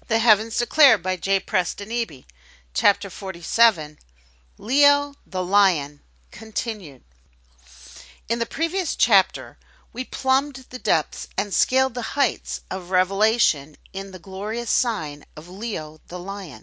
The Heavens Declare by J. Preston Eby. Chapter 47. Leo the Lion. Continued. In the previous chapter, we plumbed the depths and scaled the heights of revelation in the glorious sign of Leo the Lion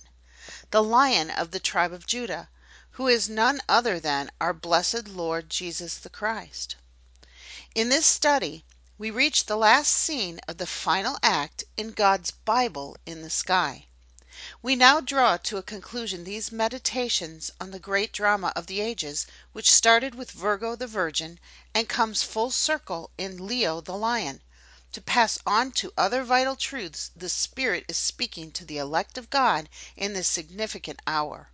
of the tribe of Judah, who is none other than our blessed Lord Jesus the Christ. In this study, we reach the last scene of the final act in God's Bible in the sky. We now draw to a conclusion these meditations on the great drama of the ages, which started with Virgo the Virgin and comes full circle in Leo the Lion, to pass on to other vital truths the Spirit is speaking to the elect of God in this significant hour.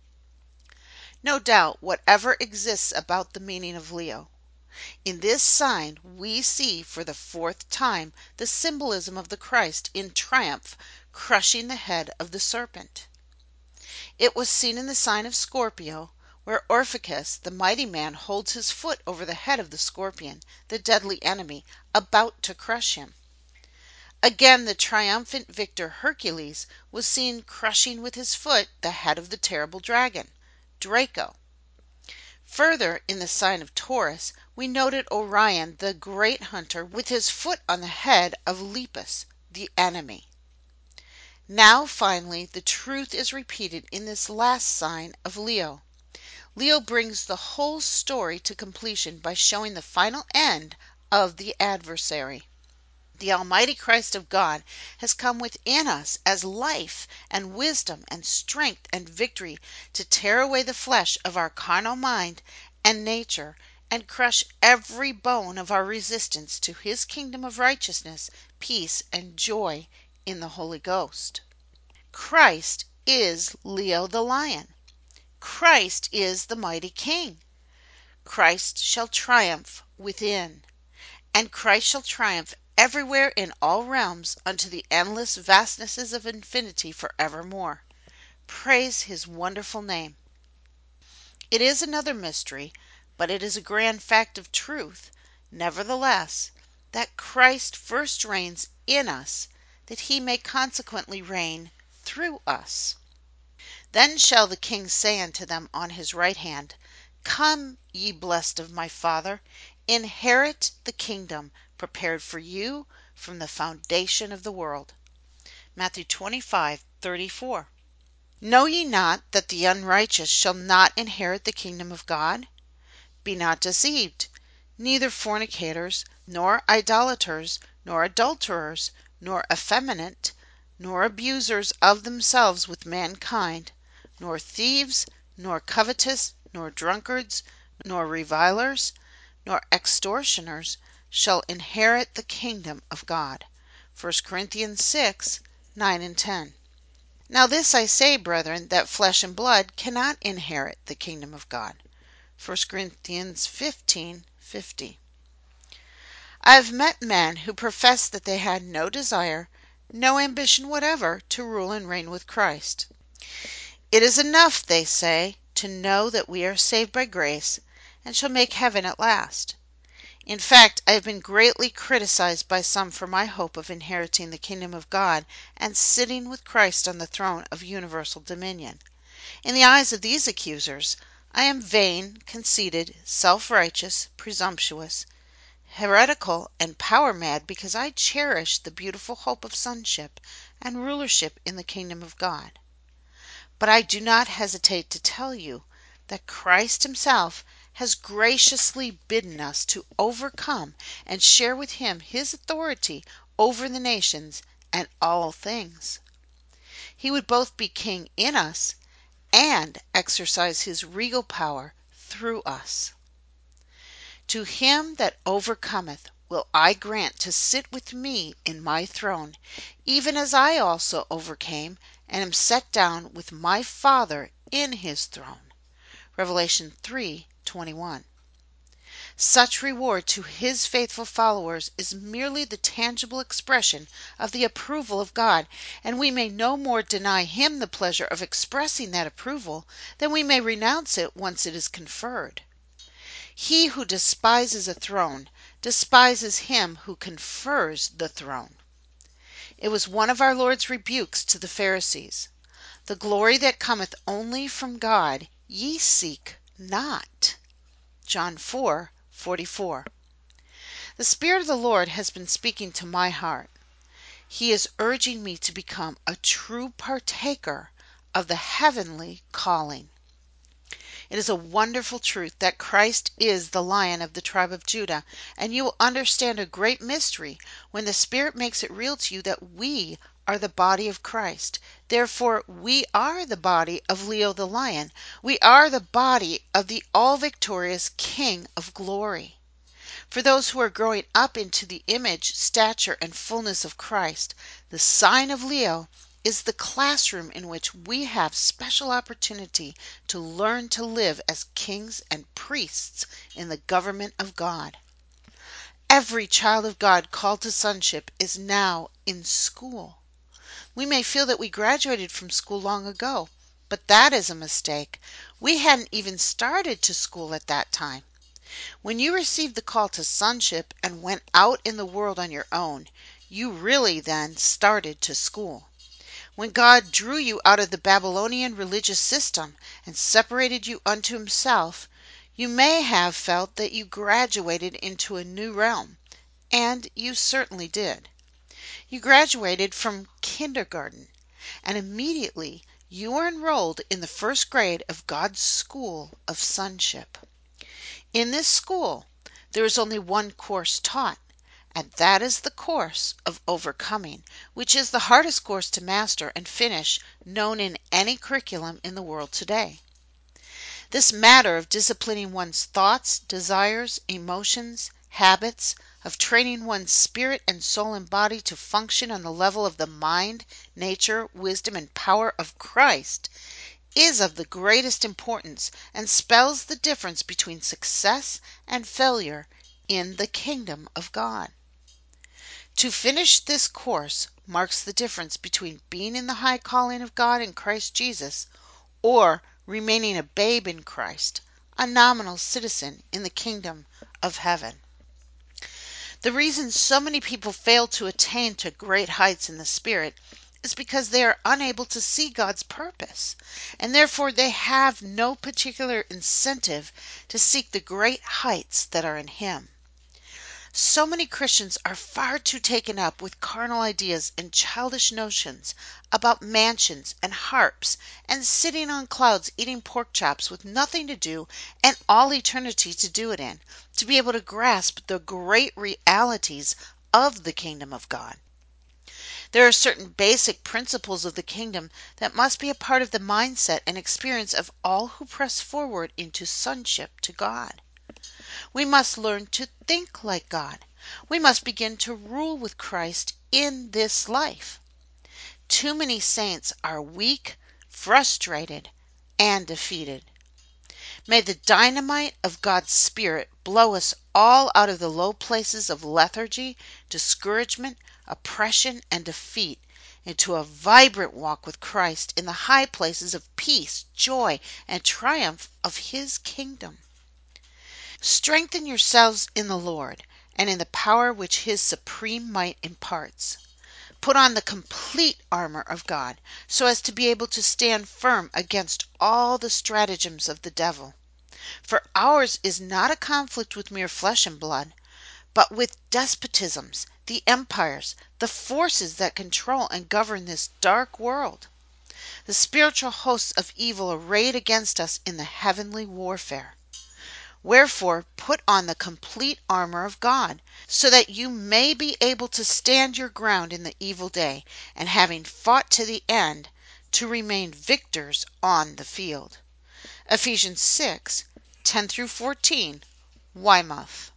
No doubt whatever exists about the meaning of Leo. In this sign we see for the fourth time the symbolism of the Christ in triumph crushing the head of the serpent. It was seen in the sign of Scorpio, where Orpheus, the mighty man, holds his foot over the head of the scorpion, the deadly enemy, about to crush him. Again, the triumphant victor Hercules was seen crushing with his foot the head of the terrible dragon, Draco. Further, in the sign of Taurus, we noted Orion, the great hunter, with his foot on the head of Lepus, the enemy. Now, finally, the truth is repeated in this last sign of Leo. Leo brings the whole story to completion by showing the final end of the adversary. The Almighty Christ of God has come within us as life and wisdom and strength and victory to tear away the flesh of our carnal mind and nature and crush every bone of our resistance to His kingdom of righteousness, peace, and joy in the Holy Ghost. Christ is Leo the Lion. Christ is the mighty King. Christ shall triumph within, and Christ shall triumph everywhere in all realms unto the endless vastnesses of infinity forevermore. Praise His wonderful name. It is another mystery, but it is a grand fact of truth, nevertheless, that Christ first reigns in us, that He may consequently reign through us. Then shall the King say unto them on His right hand, Come, ye blessed of my Father, inherit the kingdom prepared for you from the foundation of the world. Matthew 25:34. Know ye not that the unrighteous shall not inherit the kingdom of God? Be not deceived, neither fornicators, nor idolaters, nor adulterers, nor effeminate, nor abusers of themselves with mankind, nor thieves, nor covetous, nor drunkards, nor revilers, nor extortioners shall inherit the kingdom of God. 1 Corinthians 6:9 and 10. Now this I say, brethren, that flesh and blood cannot inherit the kingdom of God. 1 Corinthians 15:50. I have met men who professed that they had no desire, no ambition whatever to rule and reign with Christ. It is enough, they say, to know that we are saved by grace and shall make heaven at last. In fact, I have been greatly criticized by some for my hope of inheriting the kingdom of God and sitting with Christ on the throne of universal dominion. In the eyes of these accusers, I am vain, conceited, self-righteous, presumptuous, heretical, and power-mad because I cherish the beautiful hope of sonship and rulership in the kingdom of God. But I do not hesitate to tell you that Christ Himself has graciously bidden us to overcome and share with Him His authority over the nations and all things. He would both be King in us and exercise His regal power through us. To him that overcometh will I grant to sit with me in my throne, even as I also overcame and am set down with my Father in His throne. Revelation 3:21. Such reward to His faithful followers is merely the tangible expression of the approval of God, and we may no more deny Him the pleasure of expressing that approval than we may renounce it once it is conferred. He who despises a throne despises Him who confers the throne. It was one of our Lord's rebukes to the Pharisees. The glory that cometh only from God ye seek not. John 4:44. The Spirit of the Lord has been speaking to my heart. He is urging me to become a true partaker of the heavenly calling. It is a wonderful truth that Christ is the Lion of the tribe of Judah, and you will understand a great mystery when the Spirit makes it real to you that we are the body of Christ. Therefore, we are the body of Leo the Lion. We are the body of the all-victorious King of glory. For those who are growing up into the image, stature, and fullness of Christ, the sign of Leo is the classroom in which we have special opportunity to learn to live as kings and priests in the government of God. Every child of God called to sonship is now in school. We may feel that we graduated from school long ago, but that is a mistake. We hadn't even started to school at that time. When you received the call to sonship and went out in the world on your own, you really then started to school. When God drew you out of the Babylonian religious system and separated you unto himself, you may have felt that you graduated into a new realm, and you certainly did. You graduated from kindergarten, and immediately you were enrolled in the first grade of God's school of sonship. In this school, there is only one course taught, and that is the course of overcoming, which is the hardest course to master and finish known in any curriculum in the world today. This matter of disciplining one's thoughts, desires, emotions, habits, of training one's spirit and soul and body to function on the level of the mind, nature, wisdom, and power of Christ is of the greatest importance and spells the difference between success and failure in the kingdom of God. To finish this course marks the difference between being in the high calling of God in Christ Jesus or remaining a babe in Christ, a nominal citizen in the kingdom of heaven. The reason so many people fail to attain to great heights in the Spirit is because they are unable to see God's purpose, and therefore they have no particular incentive to seek the great heights that are in Him. So many Christians are far too taken up with carnal ideas and childish notions about mansions and harps and sitting on clouds eating pork chops with nothing to do and all eternity to do it in, to be able to grasp the great realities of the kingdom of God. There are certain basic principles of the kingdom that must be a part of the mindset and experience of all who press forward into sonship to God. We must learn to think like God. We must begin to rule with Christ in this life. Too many saints are weak, frustrated, and defeated. May the dynamite of God's Spirit blow us all out of the low places of lethargy, discouragement, oppression, and defeat into a vibrant walk with Christ in the high places of peace, joy, and triumph of His kingdom. Strengthen yourselves in the Lord and in the power which His supreme might imparts. Put on the complete armor of God so as to be able to stand firm against all the stratagems of the devil. For ours is not a conflict with mere flesh and blood, but with despotisms, the empires, the forces that control and govern this dark world, the spiritual hosts of evil arrayed against us in the heavenly warfare. Wherefore, put on the complete armor of God, so that you may be able to stand your ground in the evil day, and having fought to the end, to remain victors on the field. Ephesians 6:10-14, Weymouth.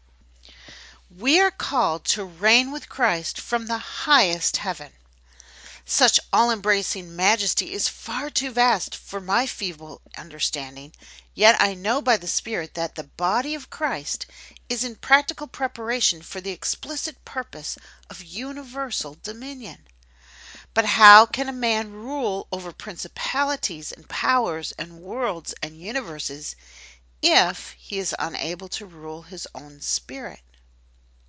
We are called to reign with Christ from the highest heaven. Such all-embracing majesty is far too vast for my feeble understanding, yet I know by the Spirit that the body of Christ is in practical preparation for the explicit purpose of universal dominion. But how can a man rule over principalities and powers and worlds and universes if he is unable to rule his own spirit?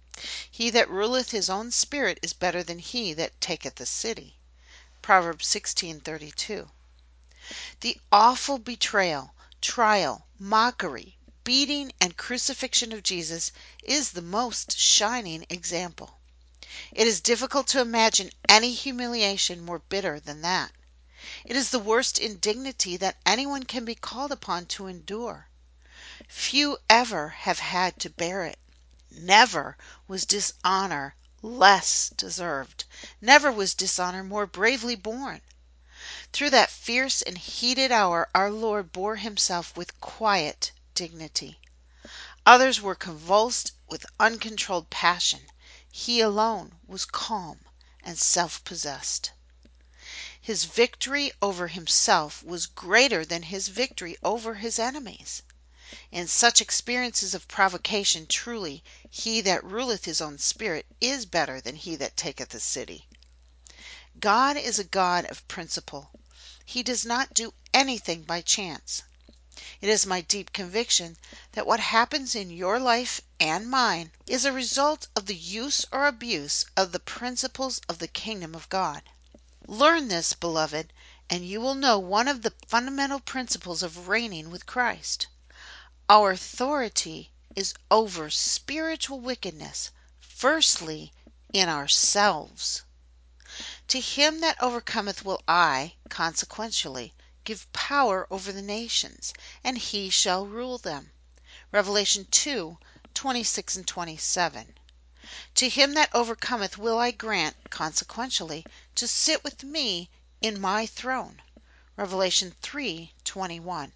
He that ruleth his own spirit is better than he that taketh a city. Proverbs 16:32. The awful betrayal, trial, mockery, beating, and crucifixion of Jesus is the most shining example. It is difficult to imagine any humiliation more bitter than that. It is the worst indignity that anyone can be called upon to endure. Few ever have had to bear it. Never was dishonor less deserved. Never was dishonor more bravely borne. Through that fierce and heated hour our Lord bore himself with quiet dignity. Others were convulsed with uncontrolled passion. He alone was calm and self-possessed. His victory over himself was greater than his victory over his enemies. In such experiences of provocation, truly, he that ruleth his own spirit is better than he that taketh a city. God is a God of principle. He does not do anything by chance. It is my deep conviction that what happens in your life and mine is a result of the use or abuse of the principles of the kingdom of God. Learn this, beloved, and you will know one of the fundamental principles of reigning with Christ. Our authority is over spiritual wickedness, firstly in ourselves. To him that overcometh will I, consequentially, give power over the nations, and he shall rule them. Revelation 2:26 and 27. To him that overcometh will I grant, consequentially, to sit with me in my throne. Revelation 3:21.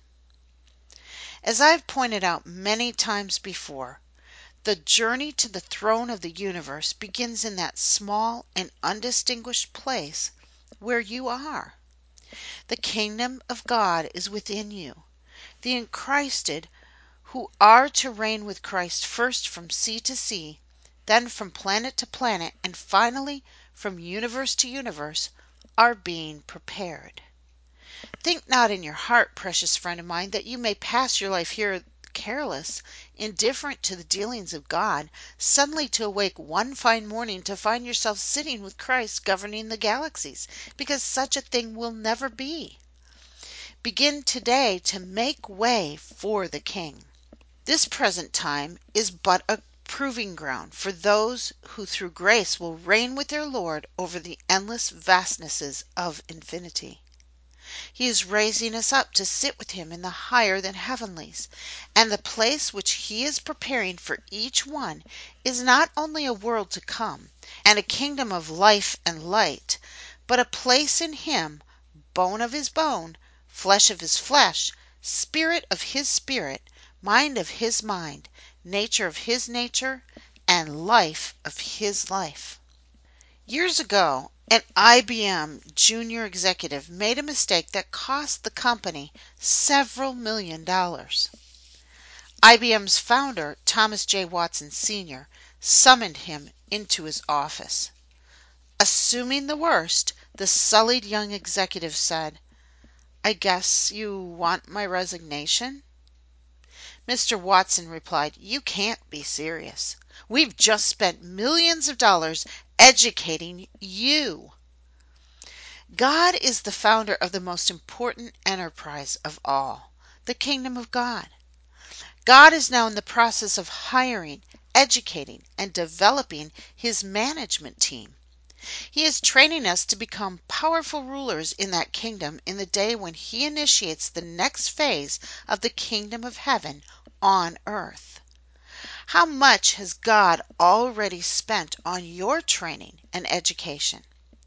As I have pointed out many times before, the journey to the throne of the universe begins in that small and undistinguished place where you are. The kingdom of God is within you. The enchristed, who are to reign with Christ first from sea to sea, then from planet to planet, and finally from universe to universe, are being prepared. Think not in your heart, precious friend of mine, that you may pass your life here careless, indifferent to the dealings of God, suddenly to awake one fine morning to find yourself sitting with Christ governing the galaxies, because such a thing will never be. Begin today to make way for the King. This present time is but a proving ground for those who through grace will reign with their Lord over the endless vastnesses of infinity. He is raising us up to sit with him in the higher than heavenlies, and the place which he is preparing for each one is not only a world to come, and a kingdom of life and light, but a place in him, bone of his bone, flesh of his flesh, spirit of his spirit, mind of his mind, nature of his nature, and life of his life. Years ago, an IBM junior executive made a mistake that cost the company several $1,000,000. IBM's founder, Thomas J. Watson Sr., summoned him into his office. Assuming the worst, the sullied young executive said, "I guess you want my resignation?" Mr. Watson replied, "You can't be serious. We've just spent millions of dollars educating you." God is the founder of the most important enterprise of all, the kingdom of God. God is now in the process of hiring, educating, and developing his management team. He is training us to become powerful rulers in that kingdom in the day when he initiates the next phase of the kingdom of heaven on earth. How much has God already spent on your training and education?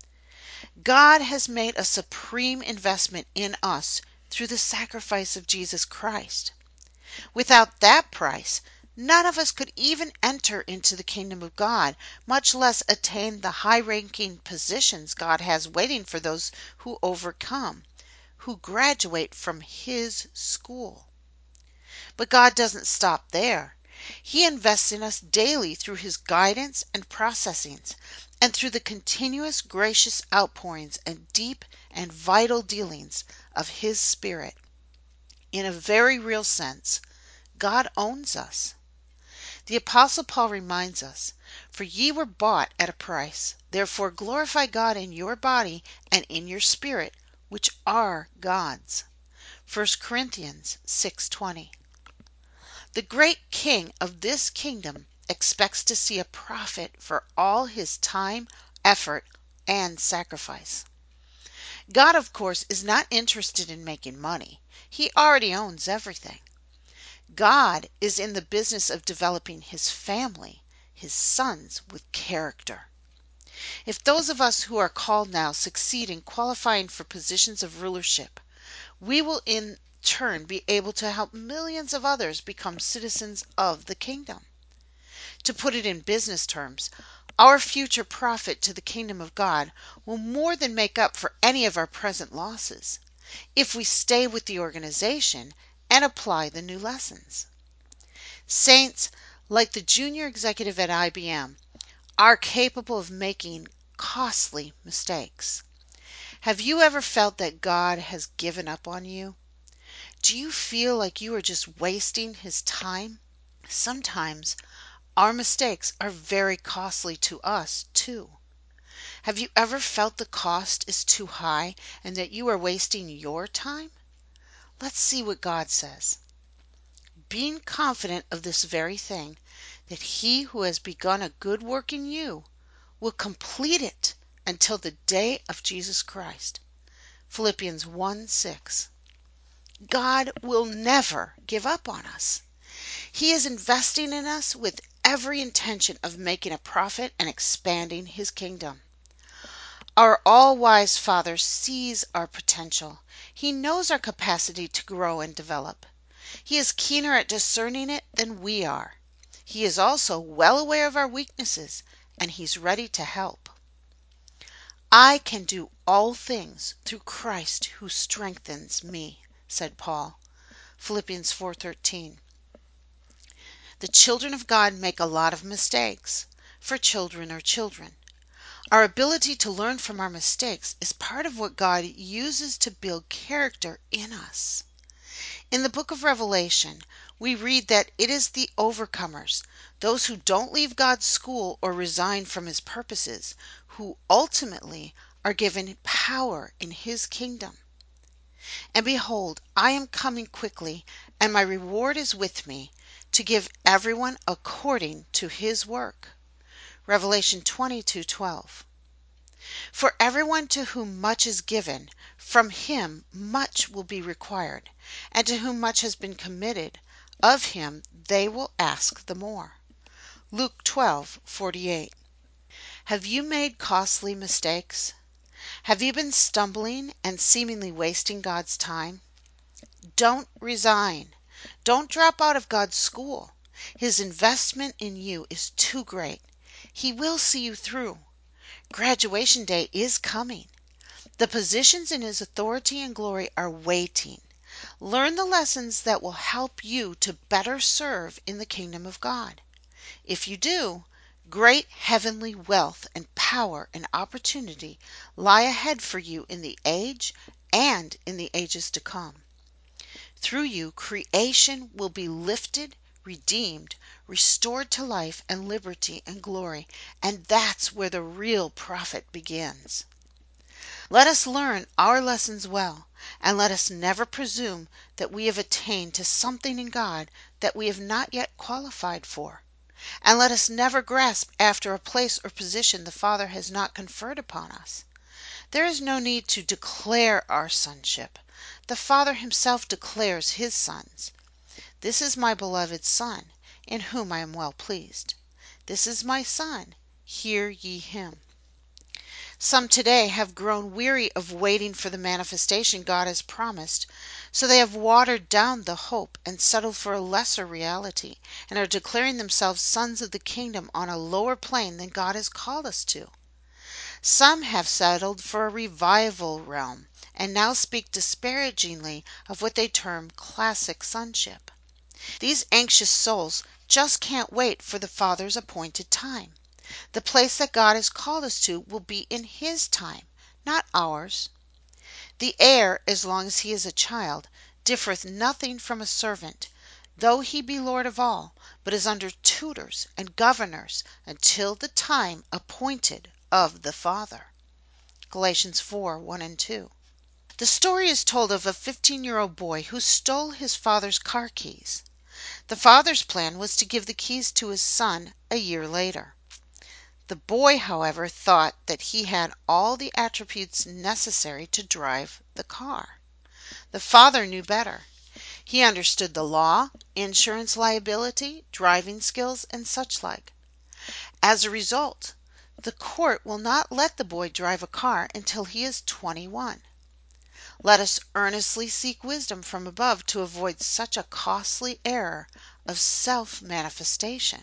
God has made a supreme investment in us through the sacrifice of Jesus Christ. Without that price, none of us could even enter into the kingdom of God, much less attain the high-ranking positions God has waiting for those who overcome, who graduate from his school. But God doesn't stop there. He invests in us daily through his guidance and processings, and through the continuous gracious outpourings and deep and vital dealings of his Spirit. In a very real sense, God owns us. The Apostle Paul reminds us, For ye were bought at a price. Therefore glorify God in your body and in your spirit, which are God's. 1 Corinthians 6:20. The great King of this kingdom expects to see a profit for all his time, effort, and sacrifice. God, of course, is not interested in making money. He already owns everything. God is in the business of developing his family, his sons, with character. If those of us who are called now succeed in qualifying for positions of rulership, we will in turn be able to help millions of others become citizens of the kingdom. To put it in business terms, our future profit to the kingdom of God will more than make up for any of our present losses, if we stay with the organization and apply the new lessons. Saints, like the junior executive at IBM, are capable of making costly mistakes. Have you ever felt that God has given up on you? Do you feel like you are just wasting his time? Sometimes our mistakes are very costly to us, too. Have you ever felt the cost is too high and that you are wasting your time? Let's see what God says. Being confident of this very thing, that he who has begun a good work in you will complete it until the day of Jesus Christ. Philippians 1:6. God will never give up on us. He is investing in us with every intention of making a profit and expanding his kingdom. Our all-wise Father sees our potential. He knows our capacity to grow and develop. He is keener at discerning it than we are. He is also well aware of our weaknesses, and he's ready to help. I can do all things through Christ who strengthens me, said Paul. Philippians 4:13. The children of God make a lot of mistakes, for children are children. Our ability to learn from our mistakes is part of what God uses to build character in us. In the book of Revelation, we read that it is the overcomers, those who don't leave God's school or resign from his purposes, who ultimately are given power in his kingdom. And behold, I am coming quickly, and my reward is with me, to give everyone according to his work. Revelation 22:12. For everyone to whom much is given, from him much will be required, and to whom much has been committed, of him they will ask the more. Luke 12:48. Have you made costly mistakes? Have you been stumbling and seemingly wasting God's time? Don't resign. Don't drop out of God's school. His investment in you is too great. He will see you through. Graduation day is coming. The positions in his authority and glory are waiting. Learn the lessons that will help you to better serve in the kingdom of God. If you do, great heavenly wealth and power and opportunity lie ahead for you in the age and in the ages to come. Through you, creation will be lifted, redeemed, restored to life and liberty and glory, and that's where the real profit begins. Let us learn our lessons well, and let us never presume that we have attained to something in God that we have not yet qualified for. And let us never grasp after a place or position the Father has not conferred upon us. There is no need to declare our sonship. The Father himself declares his sons. This is my beloved Son, in whom I am well pleased. This is my Son, hear ye him. Some today have grown weary of waiting for the manifestation God has promised, so they have watered down the hope and settled for a lesser reality, and are declaring themselves sons of the kingdom on a lower plane than God has called us to. Some have settled for a revival realm, and now speak disparagingly of what they term classic sonship. These anxious souls just can't wait for the Father's appointed time. The place that God has called us to will be in his time, not ours. The heir, as long as he is a child, differeth nothing from a servant, though he be Lord of all, but is under tutors and governors until the time appointed of the Father. Galatians 4:1 and 2. The story is told of a 15-year-old boy who stole his father's car keys. The father's plan was to give the keys to his son a year later. The boy, however, thought that he had all the attributes necessary to drive the car. The father knew better. He understood the law, insurance liability, driving skills, and such like. As a result, the court will not let the boy drive a car until he is 21. Let us earnestly seek wisdom from above to avoid such a costly error of self-manifestation.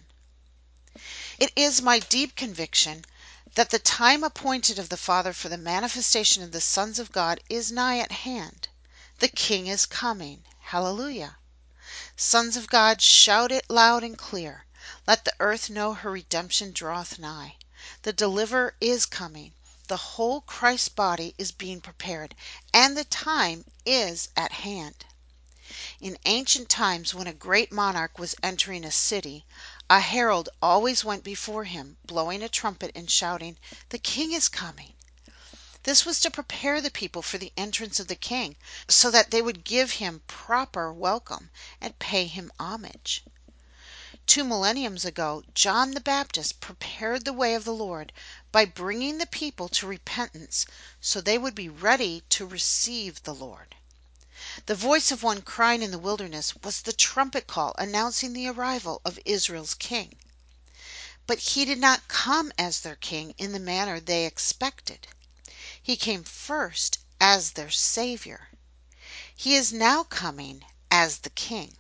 It is my deep conviction that the time appointed of the Father for the manifestation of the sons of God is nigh at hand. The King is coming. Hallelujah. Sons of God, shout it loud and clear. Let the earth know her redemption draweth nigh. The deliverer is coming. The whole Christ body is being prepared, and the time is at hand. In ancient times, when a great monarch was entering a city, a herald always went before him, blowing a trumpet and shouting, "The king is coming." This was to prepare the people for the entrance of the king, so that they would give him proper welcome and pay him homage. 2 millenniums ago, John the Baptist prepared the way of the Lord by bringing the people to repentance so they would be ready to receive the Lord. The voice of one crying in the wilderness was the trumpet call announcing the arrival of Israel's king. But he did not come as their king in the manner they expected. He came first as their Savior. He is now coming as the King.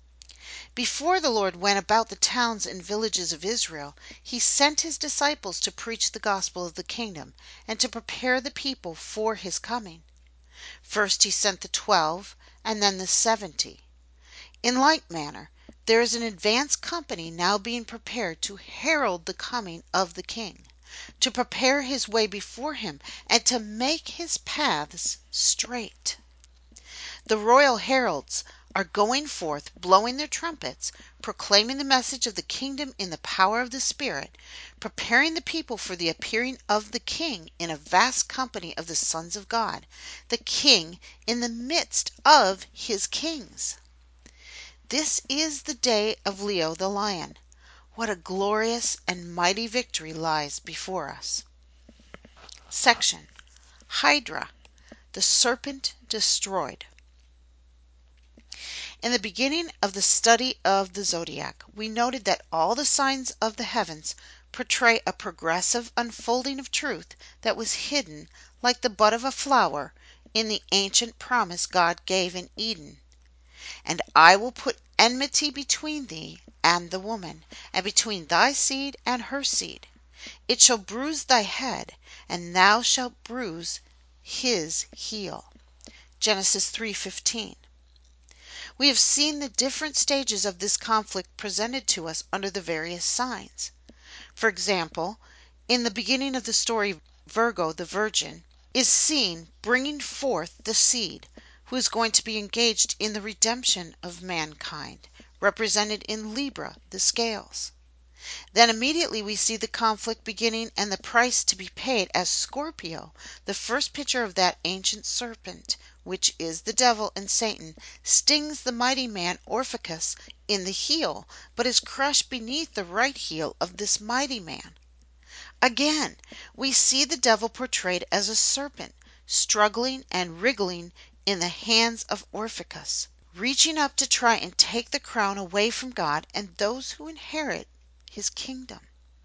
Before the Lord went about the towns and villages of Israel, he sent his disciples to preach the gospel of the kingdom and to prepare the people for his coming. First he sent the 12 and then the 70. In like manner, there is an advance company now being prepared to herald the coming of the King, to prepare his way before him, and to make his paths straight. The royal heralds are going forth, blowing their trumpets, proclaiming the message of the kingdom in the power of the Spirit, preparing the people for the appearing of the King in a vast company of the sons of God, the King in the midst of his kings. This is the day of Leo the lion. What a glorious and mighty victory lies before us. Section Hydra, the serpent destroyed. In the beginning of the study of the zodiac, we noted that all the signs of the heavens portray a progressive unfolding of truth that was hidden, like the bud of a flower, in the ancient promise God gave in Eden. And I will put enmity between thee and the woman, and between thy seed and her seed. It shall bruise thy head, and thou shalt bruise his heel. Genesis 3:15. We have seen the different stages of this conflict presented to us under the various signs. For example, in the beginning of the story, Virgo, the virgin, is seen bringing forth the seed, who is going to be engaged in the redemption of mankind, represented in Libra, the scales. Then immediately we see the conflict beginning and the price to be paid as Scorpio, the first picture of that ancient serpent, which is the devil and Satan, stings the mighty man Orpheus in the heel, but is crushed beneath the right heel of this mighty man. Again, we see the devil portrayed as a serpent, struggling and wriggling in the hands of Orpheus, reaching up to try and take the crown away from God and those who inherit his kingdom.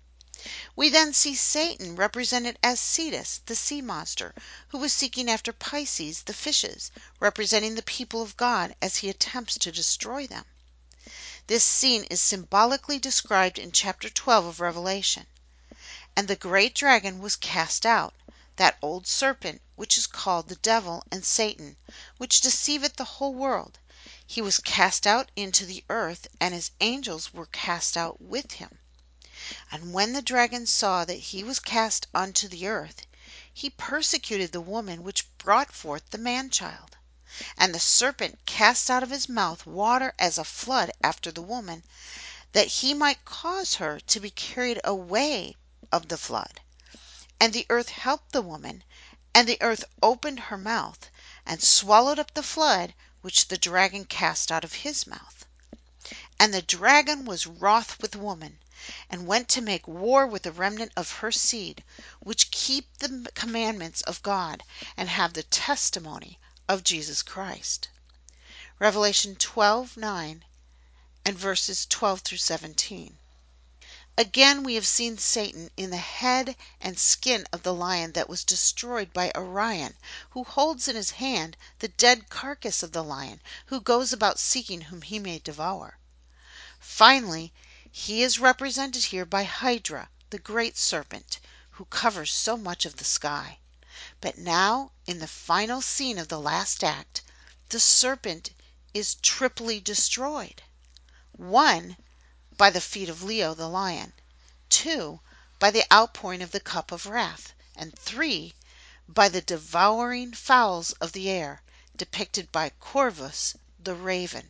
We then see Satan represented as Cetus, the sea monster, who was seeking after Pisces, the fishes, representing the people of God as he attempts to destroy them. This scene is symbolically described in chapter 12 of Revelation. And the great dragon was cast out, that old serpent, which is called the devil and Satan, which deceiveth the whole world. He was cast out into the earth, and his angels were cast out with him. And when the dragon saw that he was cast unto the earth, he persecuted the woman which brought forth the man-child. And the serpent cast out of his mouth water as a flood after the woman, that he might cause her to be carried away of the flood. And the earth helped the woman, and the earth opened her mouth, and swallowed up the flood which the dragon cast out of his mouth. And the dragon was wroth with the woman, and went to make war with the remnant of her seed, which keep the commandments of God, and have the testimony of Jesus Christ. Revelation 12:9 and verses 12 through 17. Again, we have seen Satan in the head and skin of the lion that was destroyed by Orion, who holds in his hand the dead carcass of the lion, who goes about seeking whom he may devour. Finally, he is represented here by Hydra, the great serpent, who covers so much of the sky. But now, in the final scene of the last act, the serpent is triply destroyed. 1. By the feet of Leo the lion. 2. By the outpouring of the cup of wrath. And 3. By the devouring fowls of the air, depicted by Corvus the raven.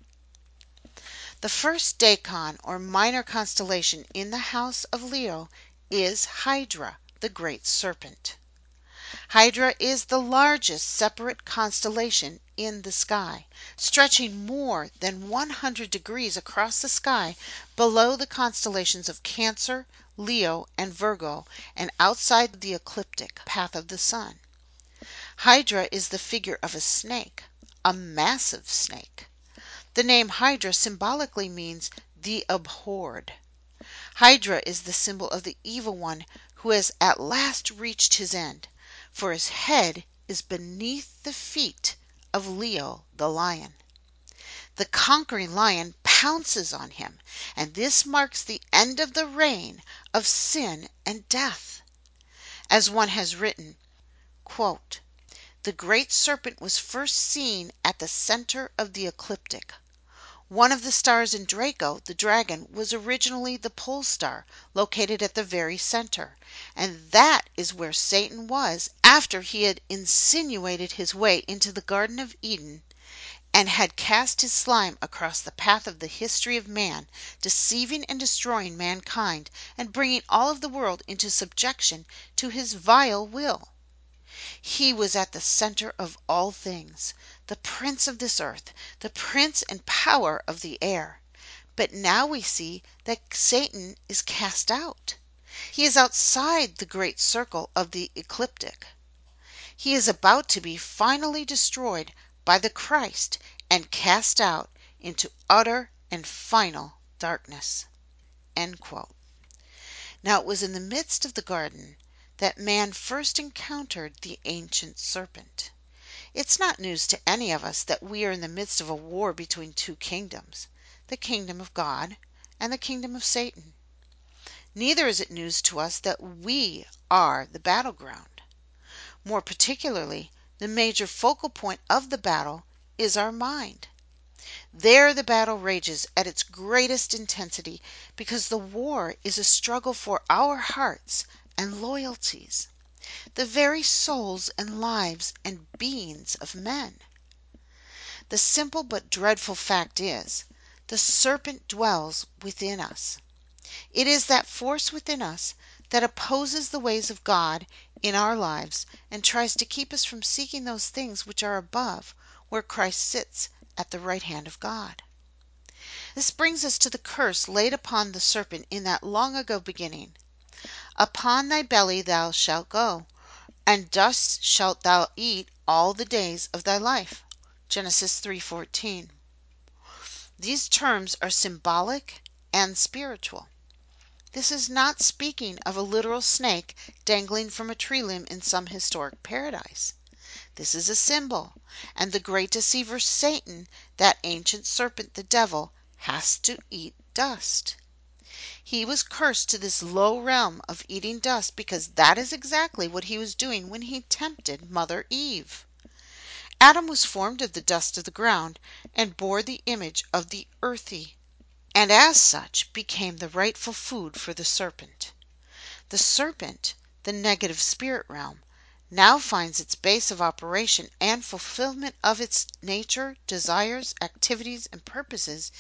The first decan or minor constellation in the house of Leo is Hydra, the great serpent. Hydra is the largest separate constellation in the sky, stretching more than 100 degrees across the sky below the constellations of Cancer, Leo, and Virgo, and outside the ecliptic path of the sun. Hydra is the figure of a snake, a massive snake. The name Hydra symbolically means the abhorred. Hydra is the symbol of the evil one who has at last reached his end, for his head is beneath the feet of Leo the lion. The conquering lion pounces on him, and this marks the end of the reign of sin and death. As one has written, quote, "The great serpent was first seen at the center of the ecliptic. One of the stars in Draco, the dragon, was originally the pole star, located at the very center, and that is where Satan was after he had insinuated his way into the Garden of Eden and had cast his slime across the path of the history of man, deceiving and destroying mankind, and bringing all of the world into subjection to his vile will. He was at the center of all things, the prince of this earth, the prince and power of the air. But now we see that Satan is cast out. He is outside the great circle of the ecliptic. He is about to be finally destroyed by the Christ and cast out into utter and final darkness." End quote. Now it was in the midst of the garden that man first encountered the ancient serpent. It's not news to any of us that we are in the midst of a war between two kingdoms, the kingdom of God and the kingdom of Satan. Neither is it news to us that we are the battleground. More particularly, the major focal point of the battle is our mind. There the battle rages at its greatest intensity because the war is a struggle for our hearts and loyalties, the very souls and lives and beings of men. The simple but dreadful fact is, the serpent dwells within us. It is that force within us that opposes the ways of God in our lives and tries to keep us from seeking those things which are above, where Christ sits at the right hand of God. This brings us to the curse laid upon the serpent in that long ago beginning. "Upon thy belly thou shalt go, and dust shalt thou eat all the days of thy life." Genesis 3:14. These terms are symbolic and spiritual. This is not speaking of a literal snake dangling from a tree limb in some historic paradise. This is a symbol, and the great deceiver Satan, that ancient serpent the devil, has to eat dust. He was cursed to this low realm of eating dust because that is exactly what he was doing when he tempted Mother Eve. Adam was formed of the dust of the ground and bore the image of the earthy, and as such became the rightful food for the serpent. The serpent, the negative spirit realm, now finds its base of operation and fulfillment of its nature, desires, activities, and purposes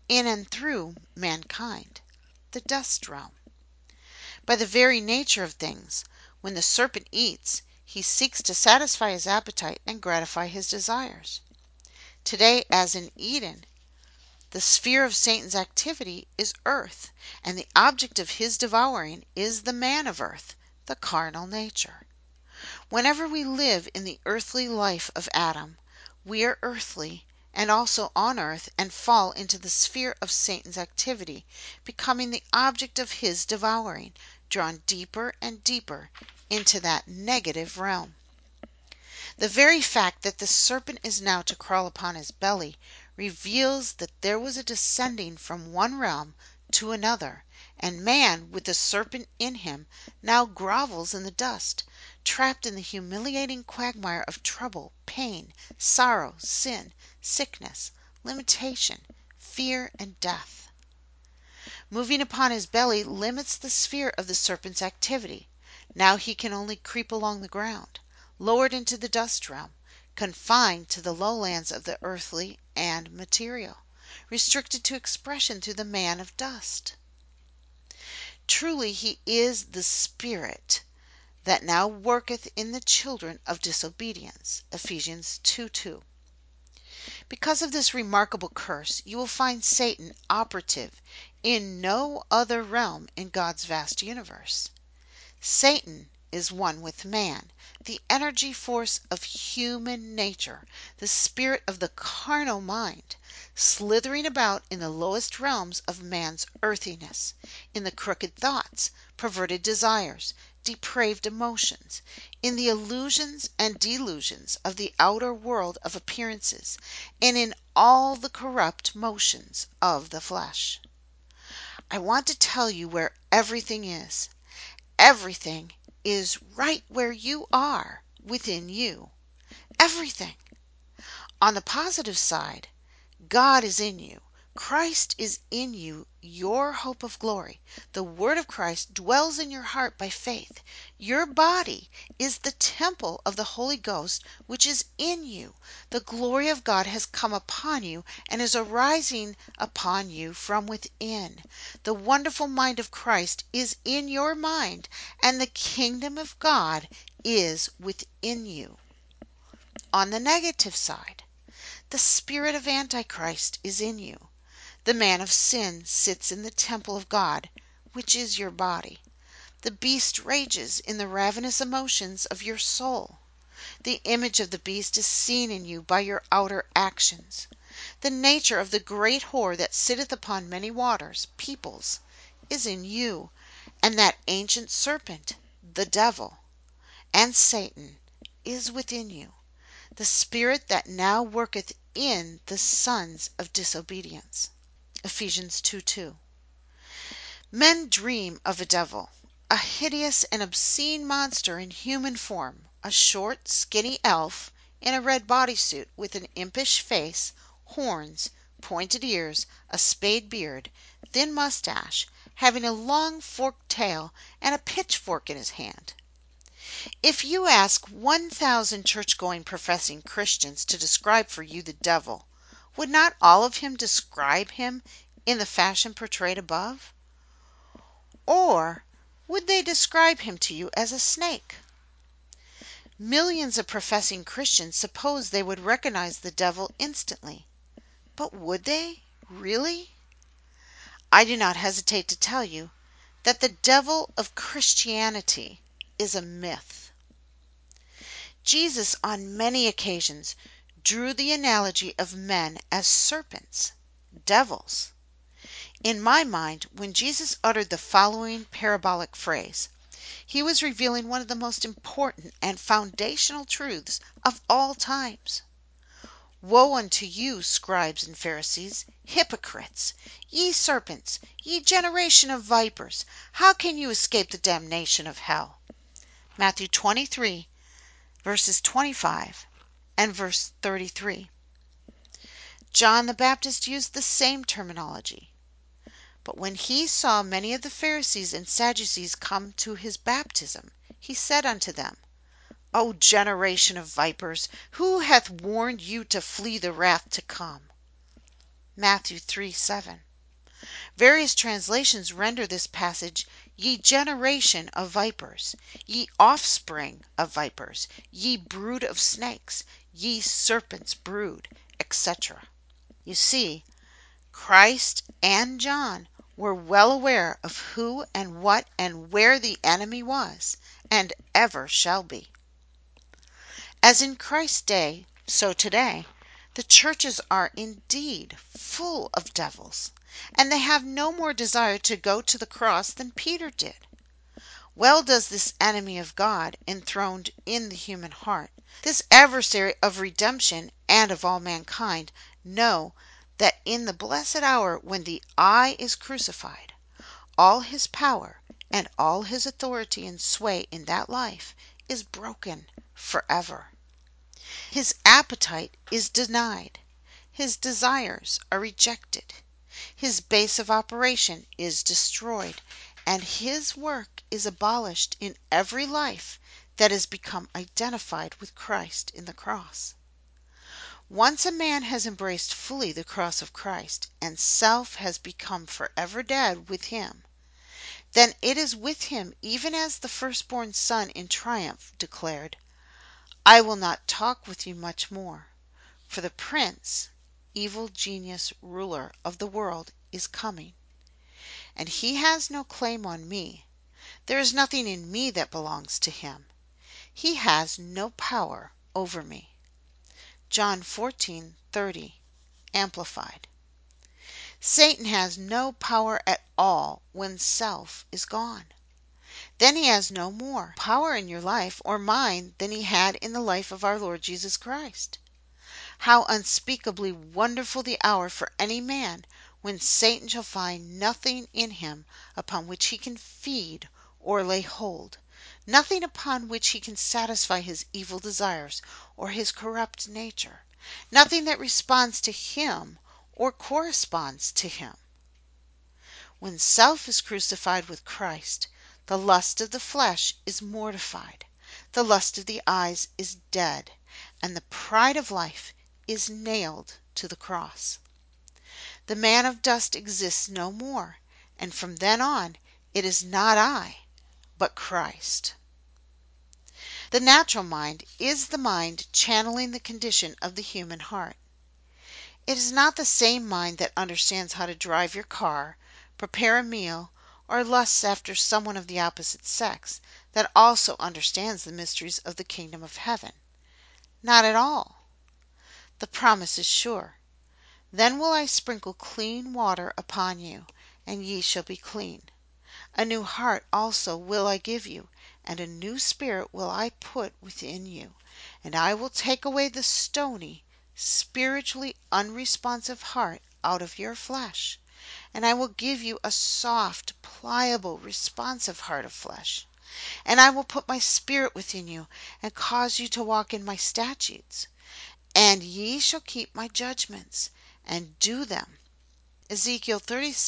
in and through mankind, the dust realm. By the very nature of things, when the serpent eats, he seeks to satisfy his appetite and gratify his desires. Today, as in Eden, the sphere of Satan's activity is earth, and the object of his devouring is the man of earth, the carnal nature. Whenever we live in the earthly life of Adam, we are earthly and also on earth and fall into the sphere of Satan's activity, becoming the object of his devouring, drawn deeper and deeper into that negative realm. The very fact that the serpent is now to crawl upon his belly reveals that there was a descending from one realm to another, and man, with the serpent in him, now grovels in the dust, trapped in the humiliating quagmire of trouble, pain, sorrow, sin, sickness, limitation, fear, and death. Moving upon his belly limits the sphere of the serpent's activity. Now he can only creep along the ground, lowered into the dust realm, confined to the lowlands of the earthly and material, restricted to expression through the man of dust. Truly he is the spirit that now worketh in the children of disobedience. Ephesians 2:2. Because of this remarkable curse, you will find Satan operative in no other realm in God's vast universe. Satan is one with man, the energy force of human nature, the spirit of the carnal mind, slithering about in the lowest realms of man's earthiness, in the crooked thoughts, perverted desires, depraved emotions, in the illusions and delusions of the outer world of appearances, and in all the corrupt motions of the flesh. I want to tell you where everything is. Everything is right where you are, within you. Everything. On the positive side, God is in you. Christ is in you, your hope of glory. The Word of Christ dwells in your heart by faith. Your body is the temple of the Holy Ghost which is in you. The glory of God has come upon you and is arising upon you from within. The wonderful mind of Christ is in your mind, and the kingdom of God is within you. On the negative side, the spirit of Antichrist is in you. The man of sin sits in the temple of God, which is your body. The beast rages in the ravenous emotions of your soul. The image of the beast is seen in you by your outer actions. The nature of the great whore that sitteth upon many waters, peoples, is in you, and that ancient serpent, the devil, and Satan, is within you, the spirit that now worketh in the sons of disobedience. Ephesians 2:2. Men dream of a devil, a hideous and obscene monster in human form, a short, skinny elf in a red bodysuit with an impish face, horns, pointed ears, a spade beard, thin mustache, having a long forked tail and a pitchfork in his hand. If you ask 1,000 church-going professing Christians to describe for you the devil, would not all of them describe him in the fashion portrayed above? Or would they describe him to you as a snake? Millions of professing Christians suppose they would recognize the devil instantly. But would they, really? I do not hesitate to tell you that the devil of Christianity is a myth. Jesus on many occasions drew the analogy of men as serpents, devils. In my mind, when Jesus uttered the following parabolic phrase, he was revealing one of the most important and foundational truths of all times. Woe unto you, scribes and Pharisees, hypocrites! Ye serpents, ye generation of vipers, how can you escape the damnation of hell? Matthew 23, verses 25 and verse 33. John the Baptist used the same terminology. But when he saw many of the Pharisees and Sadducees come to his baptism, he said unto them, O generation of vipers, who hath warned you to flee the wrath to come? Matthew 3:7. Various translations render this passage, "Ye generation of vipers, ye offspring of vipers, ye brood of snakes, ye serpents' brood," etc. You see, Christ and John were well aware of who and what and where the enemy was, and ever shall be. As in Christ's day, so today, the churches are indeed full of devils, and they have no more desire to go to the cross than Peter did. Well does this enemy of God, enthroned in the human heart, this adversary of redemption and of all mankind, know that in the blessed hour when the I is crucified, all his power and all his authority and sway in that life is broken forever. His appetite is denied. His desires are rejected. His base of operation is destroyed, and his work is abolished in every life that has become identified with Christ in the cross. Once a man has embraced fully the cross of Christ, and self has become forever dead with him, then it is with him even as the firstborn son in triumph declared, "I will not talk with you much more, for the prince, evil genius, ruler of the world, is coming, and he has no claim on me. There is nothing in me that belongs to him. He has no power over me." John 14:30, Amplified. Satan has no power at all when self is gone. Then he has no more power in your life or mine than he had in the life of our Lord Jesus Christ. How unspeakably wonderful the hour for any man when Satan shall find nothing in him upon which he can feed or lay hold, nothing upon which he can satisfy his evil desires or his corrupt nature, nothing that responds to him or corresponds to him. When self is crucified with Christ, the lust of the flesh is mortified, the lust of the eyes is dead, and the pride of life is nailed to the cross. The man of dust exists no more, and from then on it is not I, but Christ. The natural mind is the mind channeling the condition of the human heart. It is not the same mind that understands how to drive your car, prepare a meal, or lusts after someone of the opposite sex, that also understands the mysteries of the kingdom of heaven. Not at all. The promise is sure. "Then will I sprinkle clean water upon you, and ye shall be clean. A new heart also will I give you, and a new spirit will I put within you, and I will take away the stony, spiritually unresponsive heart out of your flesh, and I will give you a soft, pliable, responsive heart of flesh. And I will put my spirit within you, and cause you to walk in my statutes. And ye shall keep my judgments, and do them." Ezekiel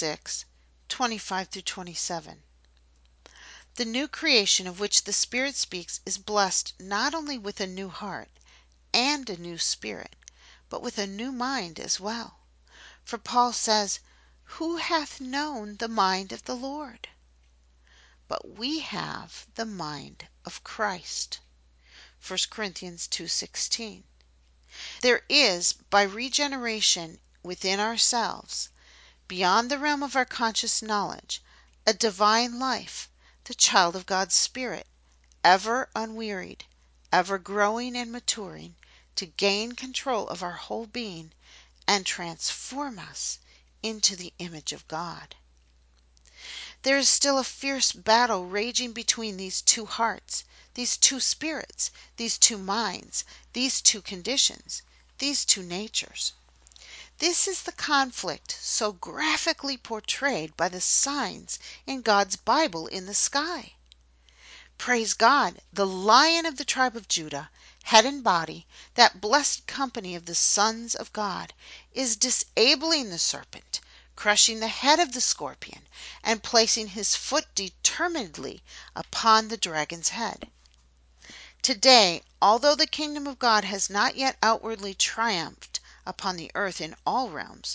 36:25-27. The new creation of which the Spirit speaks is blessed not only with a new heart and a new spirit, but with a new mind as well. For Paul says, "Who hath known the mind of the Lord?" But we have the mind of Christ. 1 Corinthians 2:16. There is, by regeneration within ourselves, beyond the realm of our conscious knowledge, a divine life, the child of God's Spirit, ever unwearied, ever growing and maturing, to gain control of our whole being and transform us into the image of God. There is still a fierce battle raging between these two hearts, these two spirits, these two minds, these two conditions, these two natures. This is the conflict so graphically portrayed by the signs in God's Bible in the sky. Praise God, the Lion of the tribe of Judah, head and body, that blessed company of the sons of God, is disabling the serpent, crushing the head of the scorpion, and placing his foot determinedly upon the dragon's head. Today, although the kingdom of God has not yet outwardly triumphed upon the earth in all realms,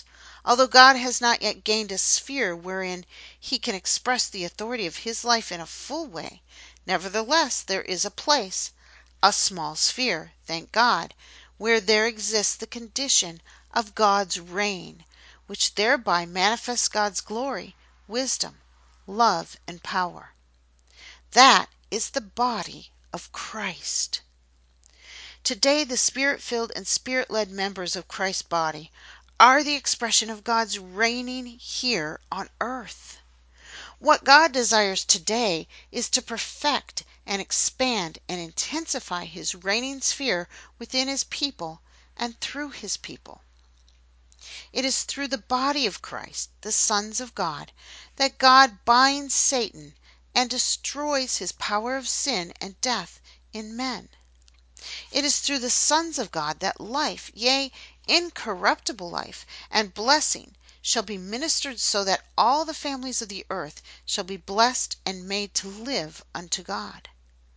Although God has not yet gained a sphere wherein he can express the authority of his life in a full way, nevertheless there is a place, a small sphere, thank God, where there exists the condition of God's reign, which thereby manifests God's glory, wisdom, love, and power. That is the body of Christ. Today, the spirit filled and spirit led members of Christ's body are the expression of God's reigning here on earth. What God desires today is to perfect and expand and intensify his reigning sphere within his people and through his people. It is through the body of Christ, the sons of God, that God binds Satan and destroys his power of sin and death in men. It is through the sons of God that life, yea, incorruptible life, and blessing shall be ministered, so that all the families of the earth shall be blessed and made to live unto God.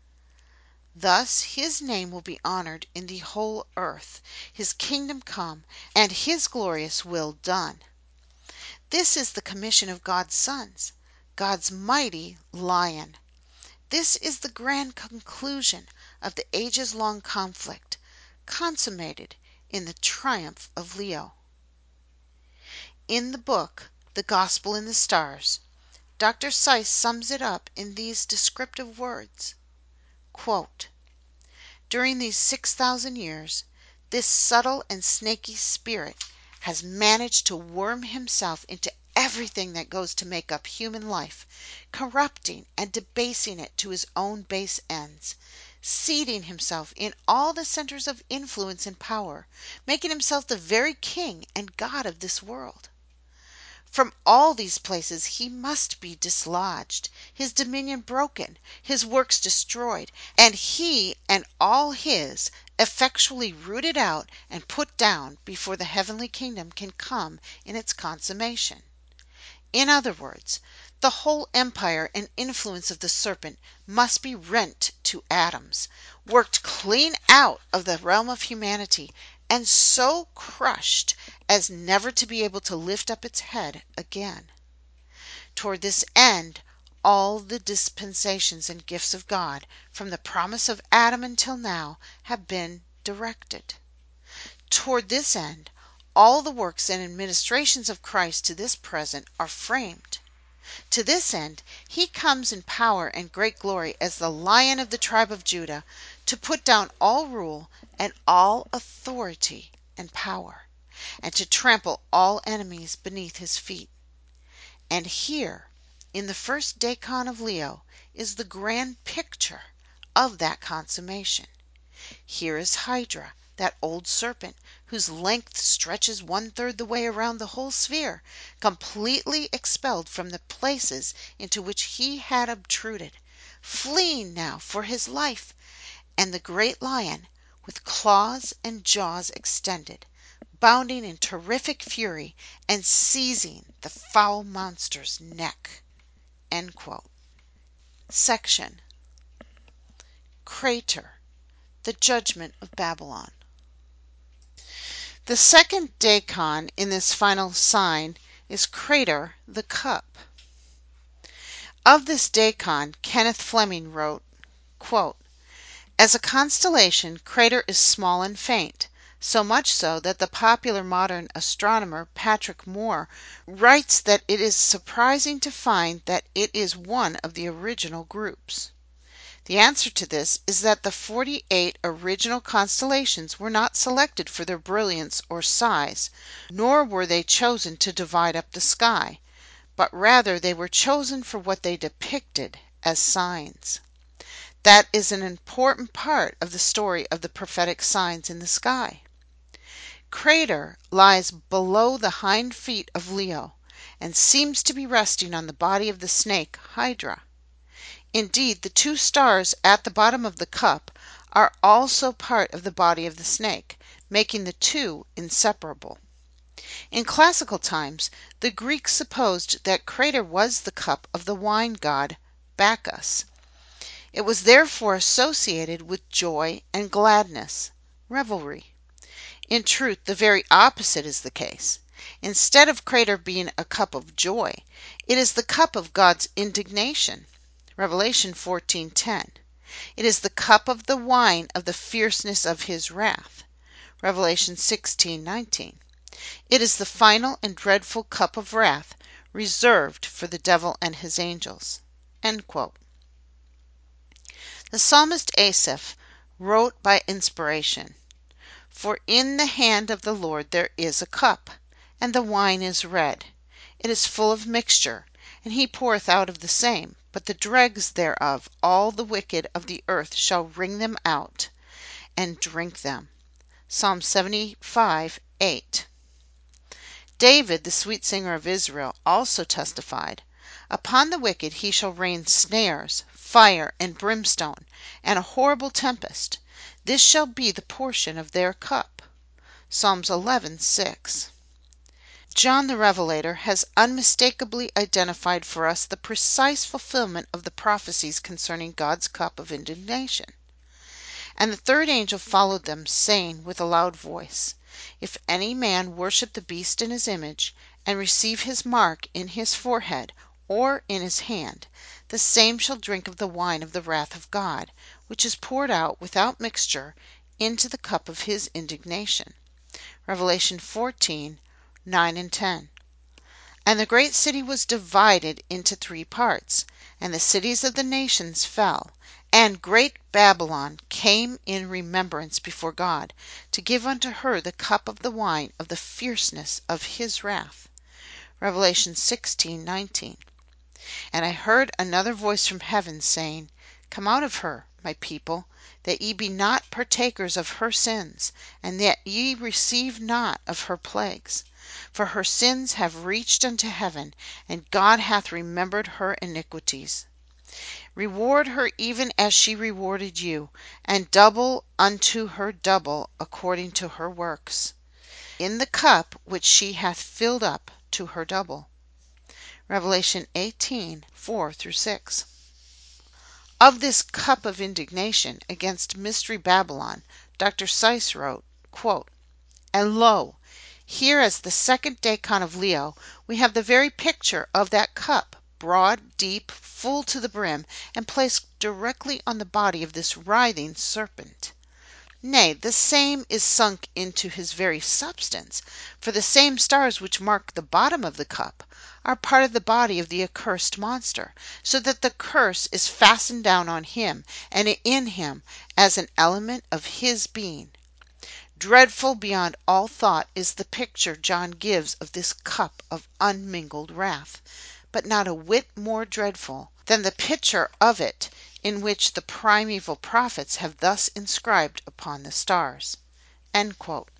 Thus his name will be honored in the whole earth, his kingdom come, and his glorious will done. This is the commission of God's sons, God's mighty lion. This is the grand conclusion of the ages-long conflict, consummated in the triumph of Leo. In the book The Gospel in the Stars, Dr. Seuss sums it up in these descriptive words, quote, "During these 6,000 years, this subtle and snaky spirit has managed to worm himself into everything that goes to make up human life, corrupting and debasing it to his own base ends, seating himself in all the centers of influence and power, making himself the very king and god of this world. From all these places he must be dislodged, his dominion broken, his works destroyed, and he and all his effectually rooted out and put down before the heavenly kingdom can come in its consummation. In other words, the whole empire and influence of the serpent must be rent to atoms, worked clean out of the realm of humanity, and so crushed as never to be able to lift up its head again. Toward this end, all the dispensations and gifts of God, from the promise of Adam until now, have been directed. Toward this end, all the works and administrations of Christ to this present are framed. To this end he comes in power and great glory as the Lion of the tribe of Judah, to put down all rule and all authority and power, and to trample all enemies beneath his feet. And here, in the first Decon of Leo, is the grand picture of that consummation. Here is Hydra, that old serpent, whose length stretches 1/3 the way around the whole sphere, completely expelled from the places into which he had obtruded, fleeing now for his life, and the great lion, with claws and jaws extended, bounding in terrific fury and seizing the foul monster's neck." End quote. Section Crater, the judgment of Babylon. The second Decon in this final sign is Crater the cup. Of this Decon, Kenneth Fleming wrote, quote, "As a constellation, Crater is small and faint, so much so that the popular modern astronomer Patrick Moore writes that it is surprising to find that it is one of the original groups. The answer to this is that the 48 original constellations were not selected for their brilliance or size, nor were they chosen to divide up the sky, but rather they were chosen for what they depicted as signs. That is an important part of the story of the prophetic signs in the sky. Crater lies below the hind feet of Leo, and seems to be resting on the body of the snake Hydra. Indeed, the 2 stars at the bottom of the cup are also part of the body of the snake, making the 2 inseparable. In classical times, the Greeks supposed that Crater was the cup of the wine god Bacchus. It was therefore associated with joy and gladness, revelry. In truth, the very opposite is the case. Instead of crater being a cup of joy, it is the cup of God's indignation. Revelation 14:10. It is the cup of the wine of the fierceness of his wrath. Revelation 16:19. It is the final and dreadful cup of wrath reserved for the devil and his angels. End quote. The psalmist Asaph wrote by inspiration: For in the hand of the Lord there is a cup, and the wine is red. It is full of mixture, and he poureth out of the same. But the dregs thereof, all the wicked of the earth shall wring them out, and drink them. Psalm 75:8. David, the sweet singer of Israel, also testified: Upon the wicked he shall rain snares, fire, and brimstone, and a horrible tempest. This shall be the portion of their cup. Psalms 11:6. John the Revelator has unmistakably identified for us the precise fulfillment of the prophecies concerning God's cup of indignation. And the third angel followed them, saying with a loud voice, If any man worship the beast in his image, and receive his mark in his forehead or in his hand, the same shall drink of the wine of the wrath of God, which is poured out without mixture into the cup of his indignation. Revelation 14:9-10. And the great city was divided into 3 parts, and the cities of the nations fell. And great Babylon came in remembrance before God, to give unto her the cup of the wine of the fierceness of his wrath. Revelation 16:19. And I heard another voice from heaven, saying, Come out of her, my people, that ye be not partakers of her sins, and that ye receive not of her plagues. For her sins have reached unto heaven, and God hath remembered her iniquities. Reward her even as she rewarded you, and double unto her double according to her works, in the cup which she hath filled up to her double. Revelation 18:4-6. Of this cup of indignation against Mystery Babylon, Dr. Seiss wrote, quote, And lo, here as the second Decon of Leo, we have the very picture of that cup, broad, deep, full to the brim, and placed directly on the body of this writhing serpent. Nay, the same is sunk into his very substance, for the same stars which mark the bottom of the cup are part of the body of the accursed monster, so that the curse is fastened down on him and in him as an element of his being. Dreadful beyond all thought is the picture John gives of this cup of unmingled wrath, but not a whit more dreadful than the picture of it in which the primeval prophets have thus inscribed upon the stars. End quote.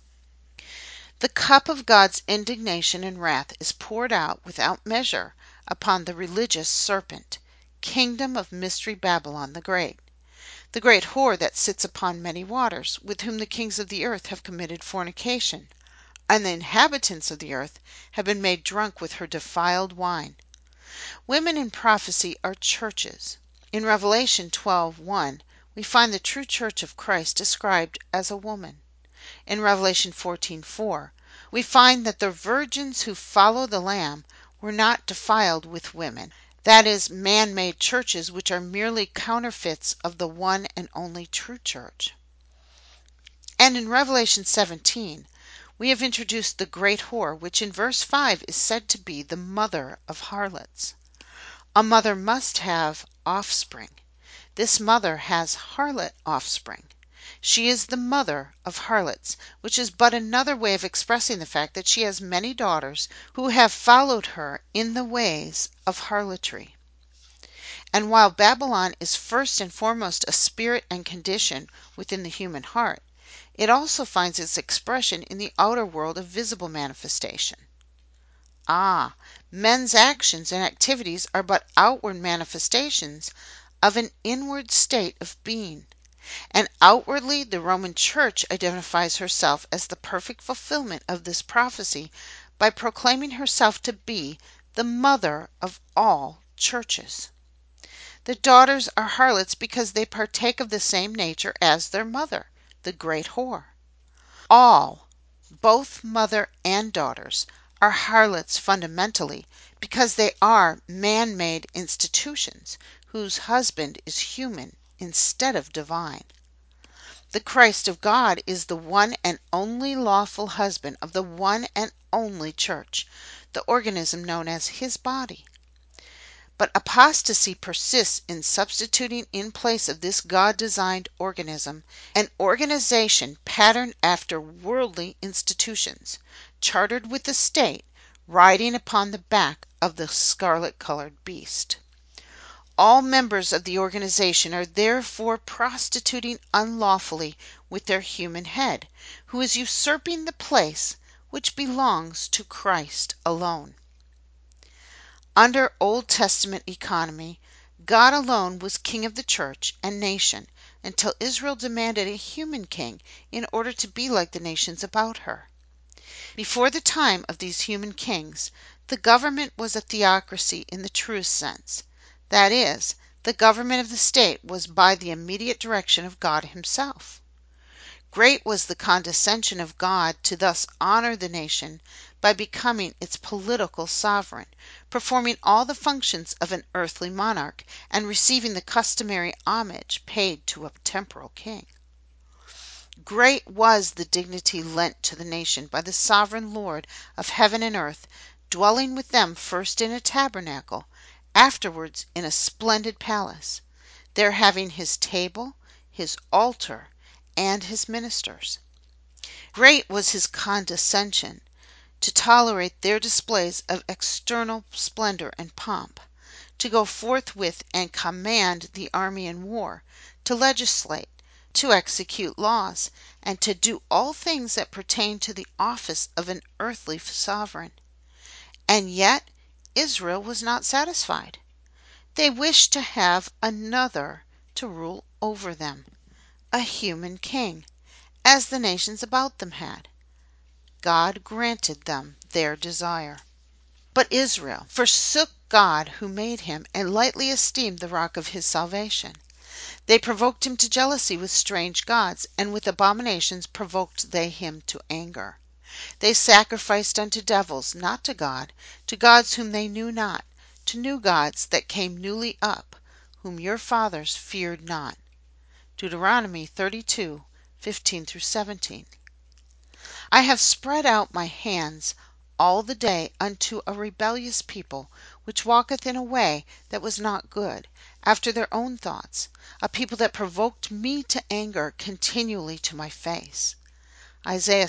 The cup of God's indignation and wrath is poured out without measure upon the religious serpent, kingdom of Mystery Babylon the great whore that sits upon many waters, with whom the kings of the earth have committed fornication, and the inhabitants of the earth have been made drunk with her defiled wine. Women in prophecy are churches. In Revelation 12:1 we find the true church of Christ described as a woman. In Revelation 14:4 we find that the virgins who follow the Lamb were not defiled with women, that is, man-made churches which are merely counterfeits of the one and only true church. And in Revelation 17 we have introduced the great whore, which in verse 5 is said to be the mother of harlots. A mother must have offspring. This mother has harlot offspring. She is the mother of harlots, which is but another way of expressing the fact that she has many daughters who have followed her in the ways of harlotry. And while Babylon is first and foremost a spirit and condition within the human heart, it also finds its expression in the outer world of visible manifestation. Ah, men's actions and activities are but outward manifestations of an inward state of being. And outwardly the Roman Church identifies herself as the perfect fulfillment of this prophecy by proclaiming herself to be the mother of all churches. The daughters are harlots because they partake of the same nature as their mother, the great whore. All Both mother and daughters are harlots fundamentally because they are man made institutions whose husband is human instead of divine. The Christ of God is the one and only lawful husband of the one and only church, the organism known as his body. But apostasy persists in substituting in place of this God designed organism an organization patterned after worldly institutions, chartered with the state, riding upon the back of the scarlet colored beast. All members of the organization are therefore prostituting unlawfully with their human head, who is usurping the place which belongs to Christ alone. Under Old Testament economy, God alone was king of the church and nation until Israel demanded a human king in order to be like the nations about her. Before the time of these human kings, the government was a theocracy in the truest sense. That is, the government of the state was by the immediate direction of God Himself. Great was the condescension of God to thus honor the nation by becoming its political sovereign, performing all the functions of an earthly monarch, and receiving the customary homage paid to a temporal king. Great was the dignity lent to the nation by the sovereign Lord of heaven and earth, dwelling with them first in a tabernacle, afterwards in a splendid palace, there having his table, his altar, and his ministers. Great was his condescension to tolerate their displays of external splendor and pomp, to go forth with and command the army in war, to legislate, to execute laws, and to do all things that pertain to the office of an earthly sovereign. And yet Israel was not satisfied. They wished to have another to rule over them, a human king, as the nations about them had. God granted them their desire. But Israel forsook God who made him, and lightly esteemed the rock of his salvation. They provoked him to jealousy with strange gods, and with abominations provoked they him to anger. They sacrificed unto devils, not to gods whom they knew not, to new gods that came newly up, whom your fathers feared not. Deuteronomy 32:15-17. I have spread out my hands all the day unto a rebellious people, which walketh in a way that was not good, after their own thoughts, a people that provoked me to anger continually to my face. Isaiah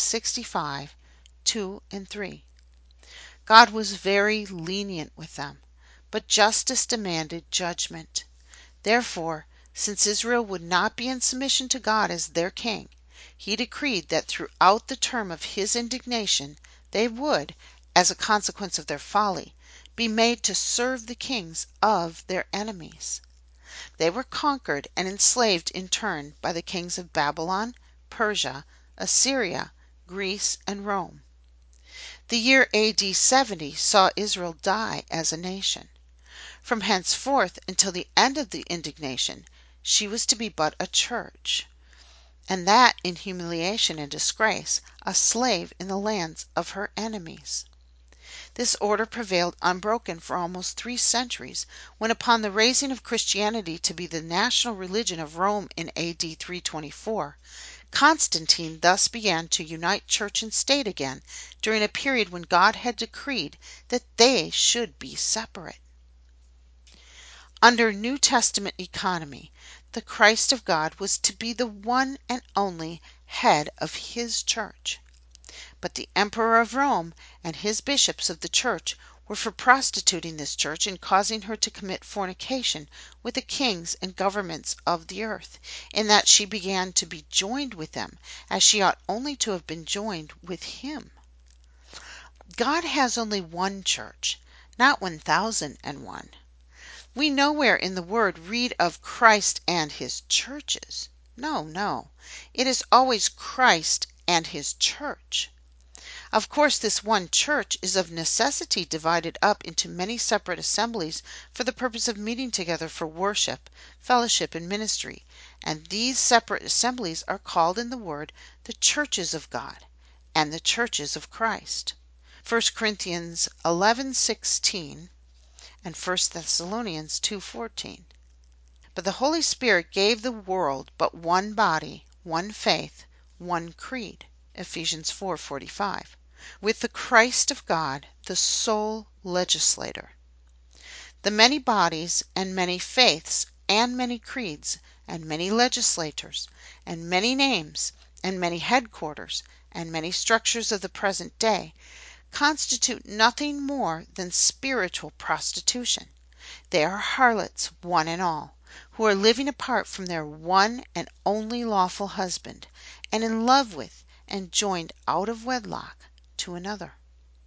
65:2-3. God was very lenient with them, but justice demanded judgment. Therefore, since Israel would not be in submission to God as their king, he decreed that throughout the term of his indignation they would, as a consequence of their folly, be made to serve the kings of their enemies. They were conquered and enslaved in turn by the kings of Babylon, Persia, Assyria, Greece, and Rome. The year A.D. 70 saw Israel die as a nation. From henceforth until the end of the indignation, she was to be but a church, and that in humiliation and disgrace, a slave in the lands of her enemies. This order prevailed unbroken for almost 3 centuries, when upon the raising of Christianity to be the national religion of Rome in A.D. 324, Constantine thus began to unite church and state again during a period when God had decreed that they should be separate. Under New Testament economy, the Christ of God was to be the one and only head of his church. But the Emperor of Rome and his bishops of the church were for prostituting this church and causing her to commit fornication with the kings and governments of the earth, in that she began to be joined with them, as she ought only to have been joined with him. God has only one church, not 1,001. We nowhere in the Word read of Christ and his churches. No, no. It is always Christ and his church. Of course, this one church is of necessity divided up into many separate assemblies for the purpose of meeting together for worship, fellowship, and ministry, and these separate assemblies are called in the Word the churches of God, and the churches of Christ. 1 Corinthians 11:16 and 1 Thessalonians 2:14. But the Holy Spirit gave the world but one body, one faith, one creed. Ephesians 4:45. With the Christ of God, the sole legislator. The many bodies and many faiths and many creeds and many legislators and many names and many headquarters and many structures of the present day constitute nothing more than spiritual prostitution. They are harlots, one and all, who are living apart from their one and only lawful husband, and in love with and joined out of wedlock to another.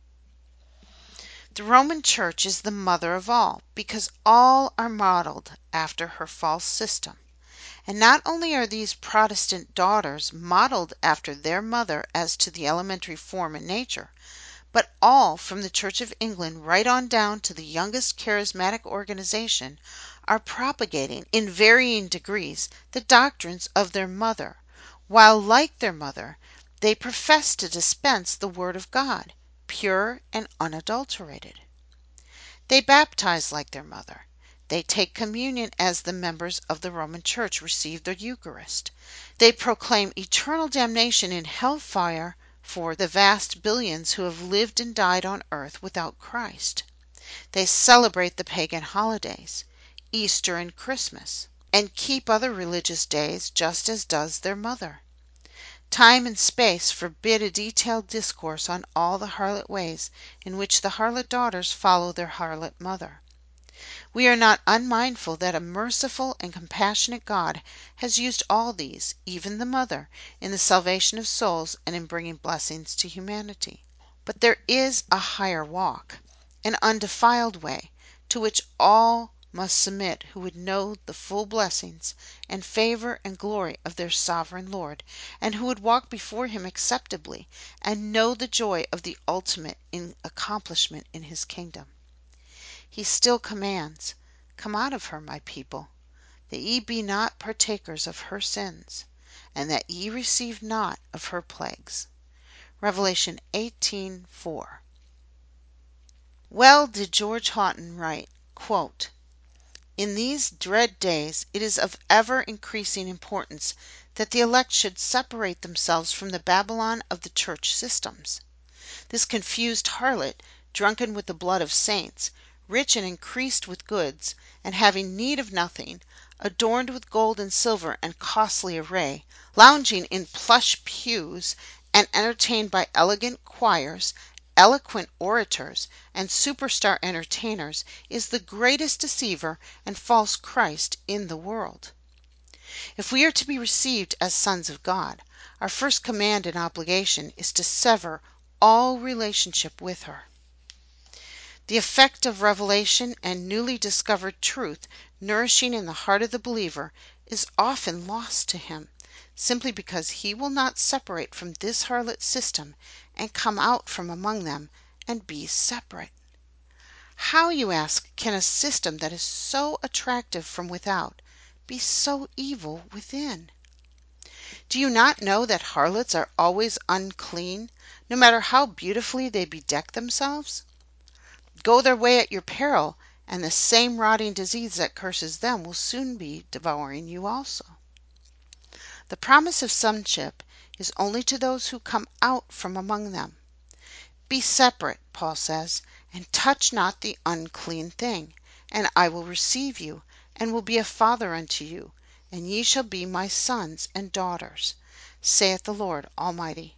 The Roman Church is the mother of all, because all are modeled after her false system. And not only are these Protestant daughters modeled after their mother as to the elementary form and nature, but all, from the Church of England right on down to the youngest charismatic organization, are propagating, in varying degrees, the doctrines of their mother, while, like their mother, they profess to dispense the Word of God, pure and unadulterated. They baptize like their mother. They take communion as the members of the Roman Church receive the Eucharist. They proclaim eternal damnation in hell fire for the vast billions who have lived and died on earth without Christ. They celebrate the pagan holidays, Easter and Christmas, and keep other religious days just as does their mother. Time and space forbid a detailed discourse on all the harlot ways in which the harlot daughters follow their harlot mother. We are not unmindful that a merciful and compassionate God has used all these, even the mother, in the salvation of souls and in bringing blessings to humanity. But there is a higher walk, an undefiled way, to which all must submit who would know the full blessings and favor and glory of their sovereign Lord, and who would walk before him acceptably and know the joy of the ultimate accomplishment in his kingdom. He still commands, "Come out of her, my people, that ye be not partakers of her sins, and that ye receive not of her plagues." Revelation 18:4. Well did George Houghton write, quote, "In these dread days it is of ever increasing importance that the elect should separate themselves from the Babylon of the church systems. This confused harlot, drunken with the blood of saints, rich and increased with goods, and having need of nothing, adorned with gold and silver and costly array, lounging in plush pews, and entertained by elegant choirs, eloquent orators, and superstar entertainers, is the greatest deceiver and false Christ in the world. If we are to be received as sons of God, our first command and obligation is to sever all relationship with her. The effect of revelation and newly discovered truth nourishing in the heart of the believer is often lost to him, simply because he will not separate from this harlot system and come out from among them and be separate. How, you ask, can a system that is so attractive from without be so evil within? Do you not know that harlots are always unclean, no matter how beautifully they bedeck themselves? Go their way at your peril, and the same rotting disease that curses them will soon be devouring you also. The promise of sonship is only to those who come out from among them. Be separate, Paul says, and touch not the unclean thing, and I will receive you, and will be a father unto you, and ye shall be my sons and daughters, saith the Lord Almighty.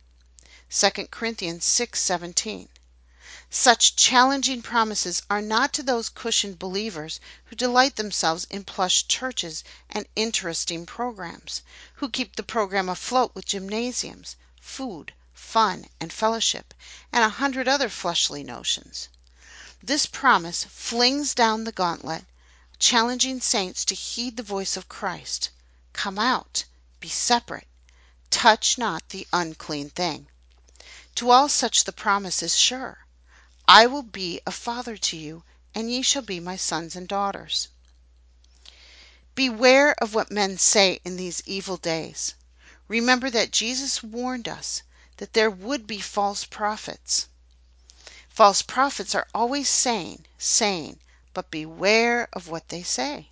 2 Corinthians 6:17. Such challenging promises are not to those cushioned believers who delight themselves in plush churches and interesting programs, who keep the program afloat with gymnasiums, food, fun, and fellowship, and 100 other fleshly notions. This promise flings down the gauntlet, challenging saints to heed the voice of Christ. Come out, be separate, touch not the unclean thing. To all such the promise is sure. I will be a father to you, and ye shall be my sons and daughters. Beware of what men say in these evil days. Remember that Jesus warned us that there would be false prophets. False prophets are always saying, but beware of what they say.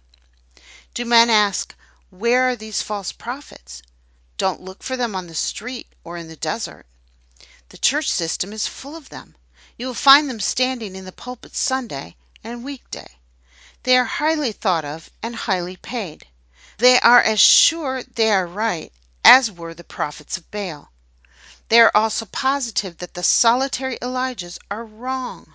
Do men ask, where are these false prophets? Don't look for them on the street or in the desert. The church system is full of them. You will find them standing in the pulpit Sunday and weekday. They are highly thought of and highly paid. They are as sure they are right as were the prophets of Baal. They are also positive that the solitary Elijahs are wrong.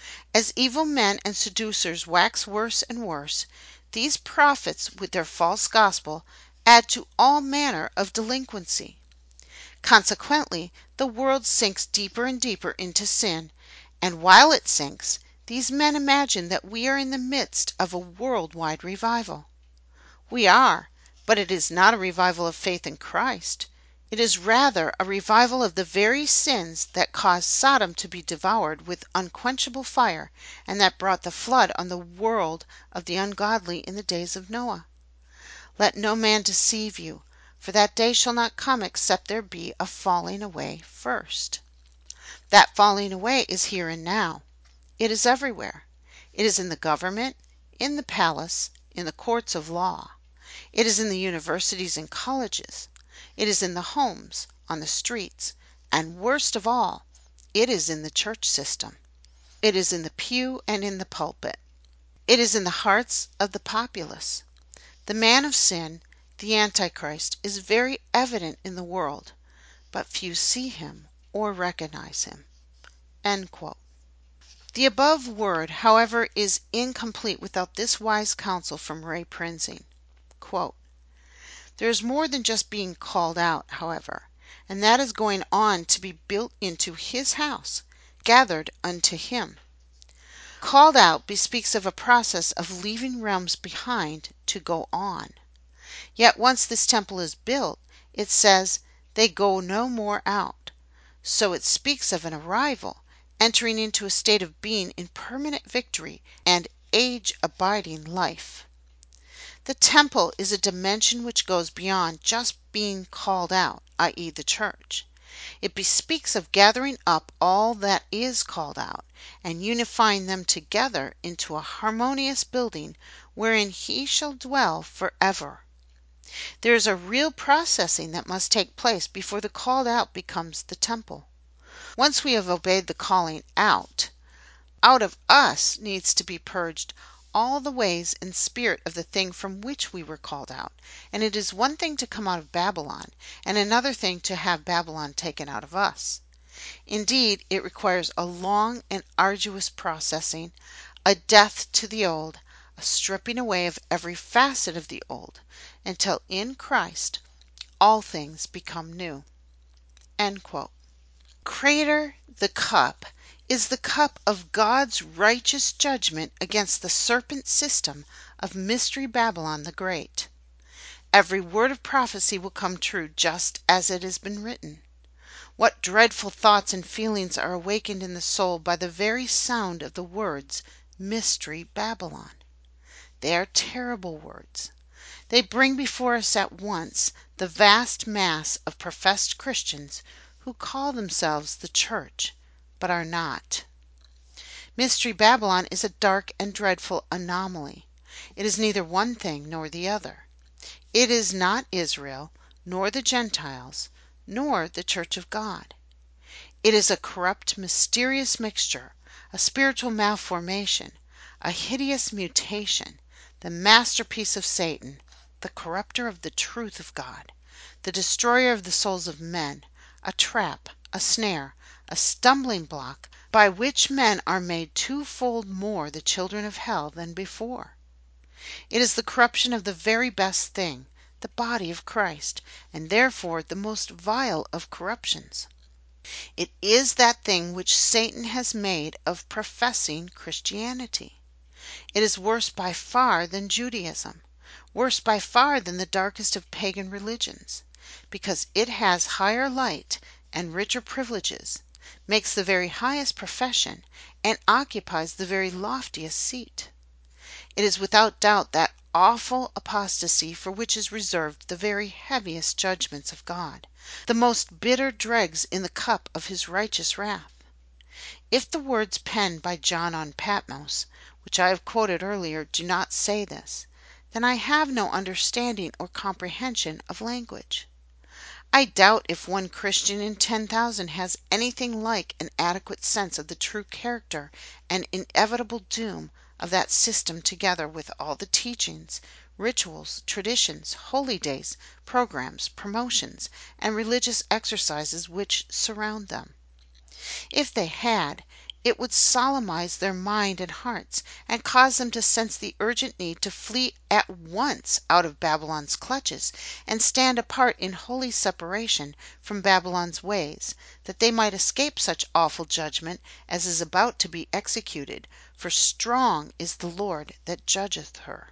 As evil men and seducers wax worse and worse, these prophets with their false gospel add to all manner of delinquency. Consequently, the world sinks deeper and deeper into sin, and while it sinks, these men imagine that we are in the midst of a world-wide revival. We are, but it is not a revival of faith in Christ. It is rather a revival of the very sins that caused Sodom to be devoured with unquenchable fire, and that brought the flood on the world of the ungodly in the days of Noah. Let no man deceive you, for that day shall not come except there be a falling away first. That falling away is here and now. It is everywhere. It is in the government, in the palace, in the courts of law. It is in the universities and colleges. It is in the homes, on the streets, and worst of all, it is in the church system. It is in the pew and in the pulpit. It is in the hearts of the populace. The man of sin, the Antichrist, is very evident in the world, but few see him or recognize him." End quote. The above word, however, is incomplete without this wise counsel from Ray Prinzing. Quote, "There is more than just being called out, however, and that is going on to be built into his house, gathered unto him. Called out bespeaks of a process of leaving realms behind to go on. Yet once this temple is built, it says, they go no more out. So it speaks of an arrival, entering into a state of being in permanent victory and age-abiding life. The temple is a dimension which goes beyond just being called out, i.e., the church. It bespeaks of gathering up all that is called out, and unifying them together into a harmonious building wherein he shall dwell forever. There is a real processing that must take place before the called out becomes the temple. Once we have obeyed the calling out of us needs to be purged all the ways and spirit of the thing from which we were called out, and it is one thing to come out of Babylon, and another thing to have Babylon taken out of us. Indeed, it requires a long and arduous processing, a death to the old, a stripping away of every facet of the old, until in Christ all things become new." End quote. Greater the cup is the cup of God's righteous judgment against the serpent system of Mystery Babylon the Great. Every word of prophecy will come true just as it has been written. What dreadful thoughts and feelings are awakened in the soul by the very sound of the words Mystery Babylon! They are terrible words. They bring before us at once the vast mass of professed Christians who call themselves the Church, but are not. Mystery Babylon is a dark and dreadful anomaly. It is neither one thing nor the other. It is not Israel, nor the Gentiles, nor the Church of God. It is a corrupt, mysterious mixture, a spiritual malformation, a hideous mutation, the masterpiece of Satan, the corrupter of the truth of God, the destroyer of the souls of men, a trap, a snare, a stumbling block by which men are made twofold more the children of hell than before. It is the corruption of the very best thing, the body of Christ, and therefore the most vile of corruptions. It is that thing which Satan has made of professing Christianity. It is worse by far than Judaism, worse by far than the darkest of pagan religions, because it has higher light and richer privileges, makes the very highest profession, and occupies the very loftiest seat. It is without doubt that awful apostasy for which is reserved the very heaviest judgments of God, the most bitter dregs in the cup of his righteous wrath. If the words penned by John on Patmos, which I have quoted earlier, do not say this, then I have no understanding or comprehension of language. I doubt if one Christian in 10,000 has anything like an adequate sense of the true character and inevitable doom of that system, together with all the teachings, rituals, traditions, holy days, programs, promotions, and religious exercises which surround them. If they had, it would solemnize their mind and hearts, and cause them to sense the urgent need to flee at once out of Babylon's clutches, and stand apart in holy separation from Babylon's ways, that they might escape such awful judgment as is about to be executed, for strong is the Lord that judgeth her.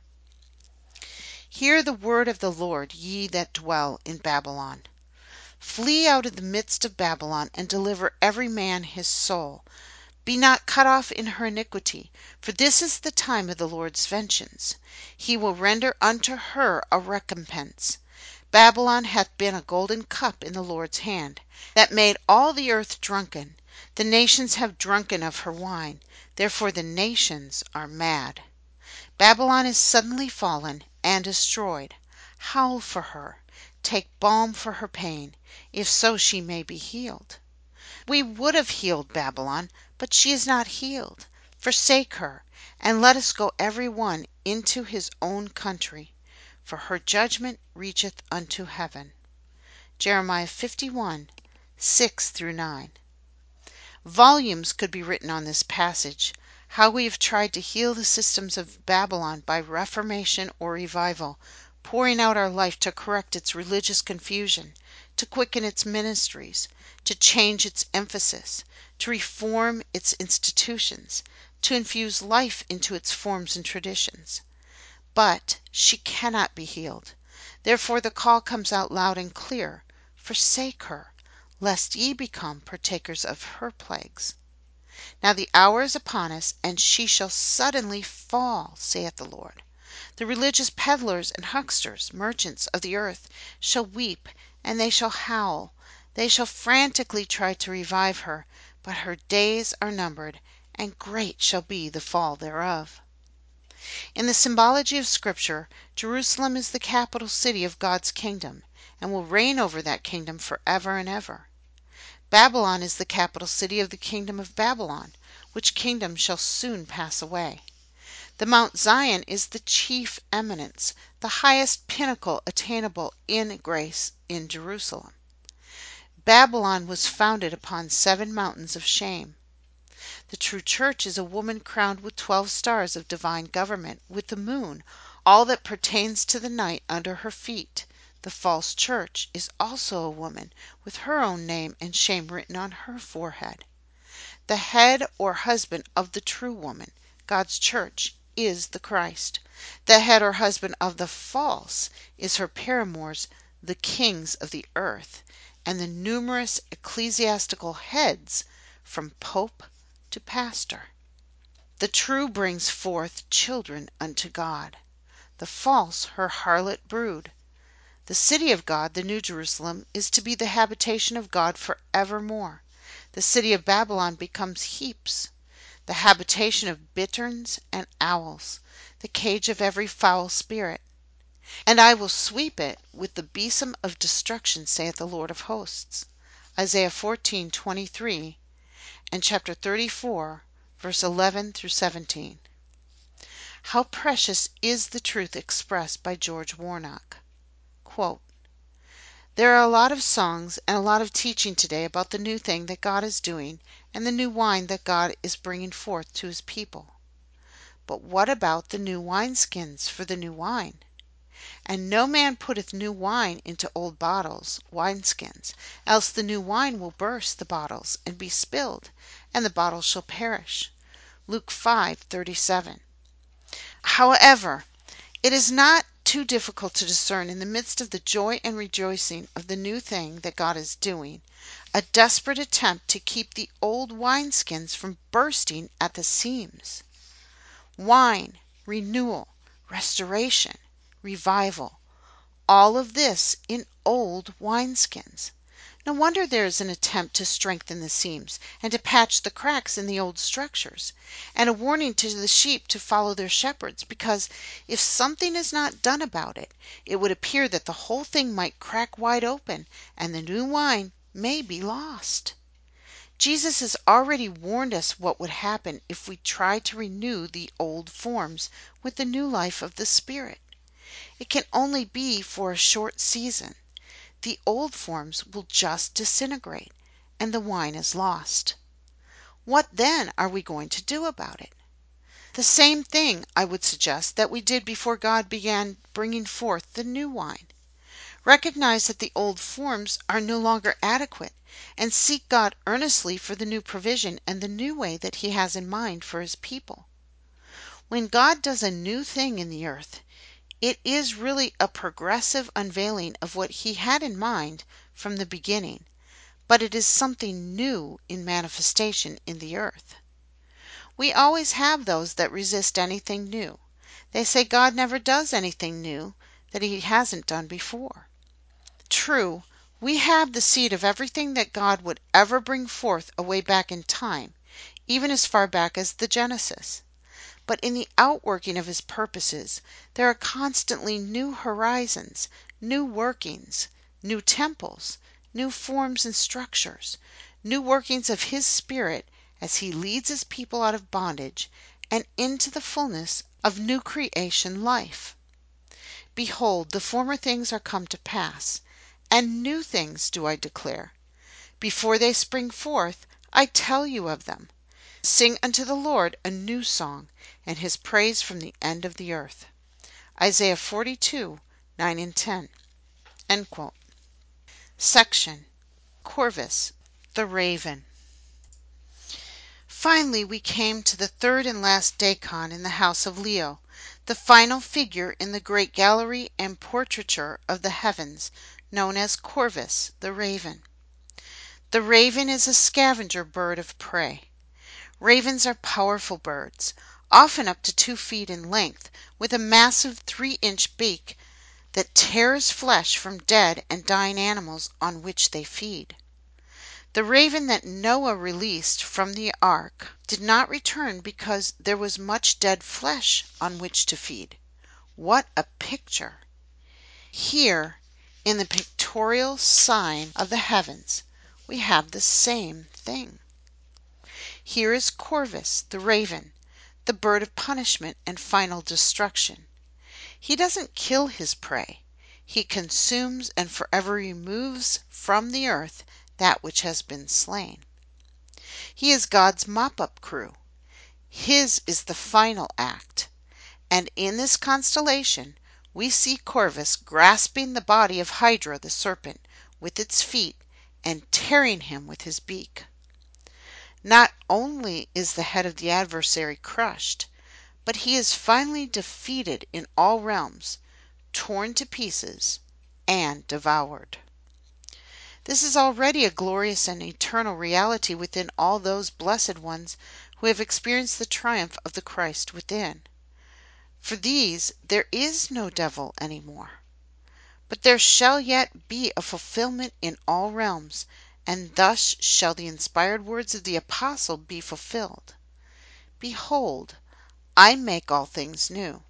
Hear the word of the Lord, ye that dwell in Babylon. Flee out of the midst of Babylon, and deliver every man his soul. Be not cut off in her iniquity, for this is the time of the Lord's vengeance. He will render unto her a recompense. Babylon hath been a golden cup in the Lord's hand, that made all the earth drunken. The nations have drunken of her wine, therefore the nations are mad. Babylon is suddenly fallen and destroyed. Howl for her. Take balm for her pain, if so she may be healed. We would have healed Babylon, but she is not healed. Forsake her, and let us go every one into his own country, for her judgment reacheth unto heaven. Jeremiah 51, 6-9. Volumes could be written on this passage, how we have tried to heal the systems of Babylon by reformation or revival, pouring out our life to correct its religious confusion, to quicken its ministries, to change its emphasis, to reform its institutions, to infuse life into its forms and traditions. But she cannot be healed. Therefore the call comes out loud and clear, forsake her, lest ye become partakers of her plagues. Now the hour is upon us, and she shall suddenly fall, saith the Lord. The religious peddlers and hucksters, merchants of the earth, shall weep, and they shall howl. They shall frantically try to revive her, but her days are numbered, and great shall be the fall thereof. In the symbology of Scripture, Jerusalem is the capital city of God's kingdom, and will reign over that kingdom forever and ever. Babylon is the capital city of the kingdom of Babylon, which kingdom shall soon pass away. The Mount Zion is the chief eminence, the highest pinnacle attainable in grace in Jerusalem. Babylon was founded upon 7 mountains of shame. The true church is a woman crowned with 12 stars of divine government, with the moon, all that pertains to the night, under her feet. The false church is also a woman, with her own name and shame written on her forehead. The head or husband of the true woman, God's church, is the Christ. The head or husband of the false is her paramours, the kings of the earth, and the numerous ecclesiastical heads, from pope to pastor. The true brings forth children unto God, the false her harlot brood. The city of God, the New Jerusalem, is to be the habitation of God for evermore. The city of Babylon becomes heaps, the habitation of bitterns and owls, the cage of every foul spirit. And I will sweep it with the besom of destruction, saith the Lord of hosts. Isaiah 14:23 and chapter 34, verse 11-17. How precious is the truth expressed by George Warnock. Quote, there are a lot of songs and a lot of teaching today about the new thing that God is doing and the new wine that God is bringing forth to his people. But what about the new wineskins for the new wine? And no man putteth new wine into old bottles, wineskins, else the new wine will burst the bottles and be spilled, and the bottles shall perish. Luke 5:37. However, it is not too difficult to discern in the midst of the joy and rejoicing of the new thing that God is doing, a desperate attempt to keep the old wineskins from bursting at the seams. Wine, renewal, restoration, revival, all of this in old wineskins. No wonder there is an attempt to strengthen the seams and to patch the cracks in the old structures, and a warning to the sheep to follow their shepherds, because if something is not done about it, it would appear that the whole thing might crack wide open and the new wine may be lost. Jesus has already warned us what would happen if we try to renew the old forms with the new life of the Spirit. It can only be for a short season. The old forms will just disintegrate, and the wine is lost. What then are we going to do about it? The same thing, I would suggest, that we did before God began bringing forth the new wine. Recognize that the old forms are no longer adequate, and seek God earnestly for the new provision and the new way that He has in mind for His people. When God does a new thing in the earth, it is really a progressive unveiling of what He had in mind from the beginning, but it is something new in manifestation in the earth. We always have those that resist anything new. They say God never does anything new that He hasn't done before. True, we have the seed of everything that God would ever bring forth away back in time, even as far back as the Genesis. But in the outworking of His purposes, there are constantly new horizons, new workings, new temples, new forms and structures, new workings of His Spirit as He leads His people out of bondage and into the fullness of new creation life. Behold, the former things are come to pass, and new things do I declare. Before they spring forth, I tell you of them. Sing unto the Lord a new song, and His praise from the end of the earth. Isaiah 42:9 and 10. End quote. Section Corvus, the Raven. Finally, we came to the third and last Decon in the house of Leo, the final figure in the great gallery and portraiture of the heavens, known as Corvus, the Raven. The raven is a scavenger bird of prey. Ravens are powerful birds, often up to 2 feet in length, with a massive 3-inch beak that tears flesh from dead and dying animals on which they feed. The raven that Noah released from the ark did not return because there was much dead flesh on which to feed. What a picture! Here, in the pictorial sign of the heavens, we have the same thing. Here is Corvus, the raven, the bird of punishment and final destruction. He doesn't kill his prey. He consumes and forever removes from the earth that which has been slain. He is God's mop-up crew. His is the final act. And in this constellation we see Corvus grasping the body of Hydra the serpent with its feet and tearing him with his beak. Not only is the head of the adversary crushed, but he is finally defeated in all realms, torn to pieces, and devoured. This is already a glorious and eternal reality within all those blessed ones who have experienced the triumph of the Christ within. For these there is no devil any more. But there shall yet be a fulfillment in all realms, and thus shall the inspired words of the Apostle be fulfilled. Behold, I make all things new.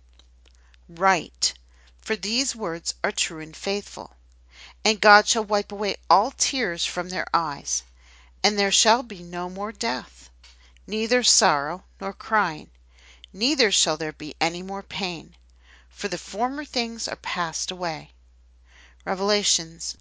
Write, for these words are true and faithful. And God shall wipe away all tears from their eyes, and there shall be no more death, neither sorrow nor crying, neither shall there be any more pain, for the former things are passed away. Revelations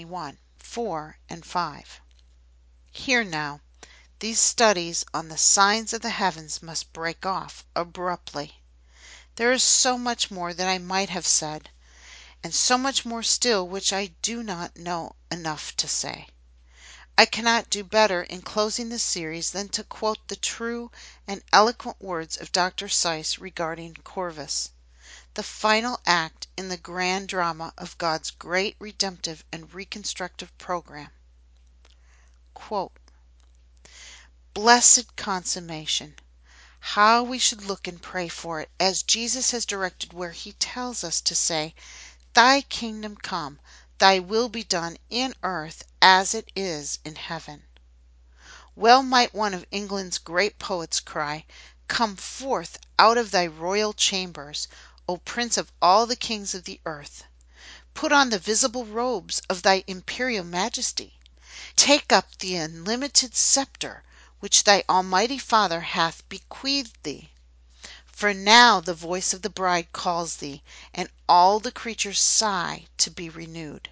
21:4 and 5. Here now, these studies on the signs of the heavens must break off abruptly. There is so much more that I might have said, and so much more still which I do not know enough to say. I cannot do better in closing this series than to quote the true and eloquent words of Dr. Seiss regarding Corvus, the final act in the grand drama of God's great redemptive and reconstructive program. Quote, Blessed consummation! How we should look and pray for it, as Jesus has directed, where he tells us to say, "Thy kingdom come, thy will be done in earth as it is in heaven." Well might one of England's great poets cry, "Come forth out of thy royal chambers, O Prince of all the kings of the earth. Put on the visible robes of thy imperial majesty. Take up the unlimited sceptre which thy almighty Father hath bequeathed thee. For now the voice of the bride calls thee, and all the creatures sigh to be renewed."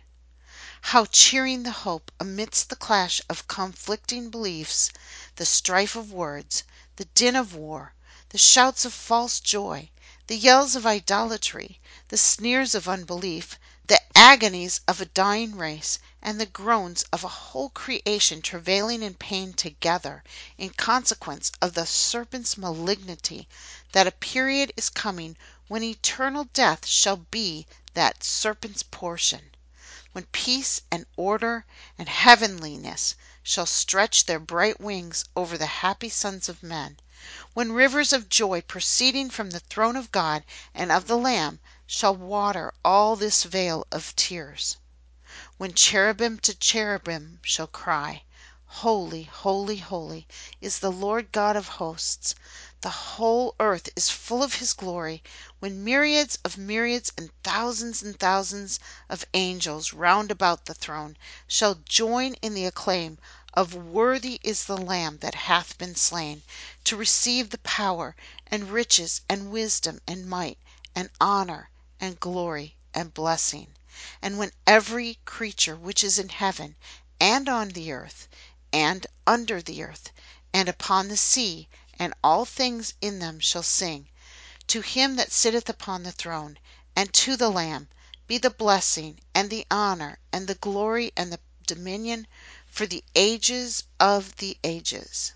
How cheering the hope amidst the clash of conflicting beliefs, the strife of words, the din of war, the shouts of false joy, the yells of idolatry, the sneers of unbelief, the agonies of a dying race, and the groans of a whole creation travailing in pain together, in consequence of the serpent's malignity, that a period is coming when eternal death shall be that serpent's portion, when peace and order and heavenliness shall stretch their bright wings over the happy sons of men, when rivers of joy proceeding from the throne of God and of the Lamb shall water all this vale of tears, when cherubim to cherubim shall cry, "Holy, holy, holy is the Lord God of hosts. The whole earth is full of his glory," when myriads and thousands of angels round about the throne shall join in the acclaim of "Worthy is the Lamb that hath been slain, to receive the power, and riches, and wisdom, and might, and honour, and glory, and blessing," and when every creature which is in heaven, and on the earth, and under the earth, and upon the sea, and all things in them shall sing, "To him that sitteth upon the throne, and to the Lamb, be the blessing, and the honour, and the glory, and the dominion, for the ages of the ages."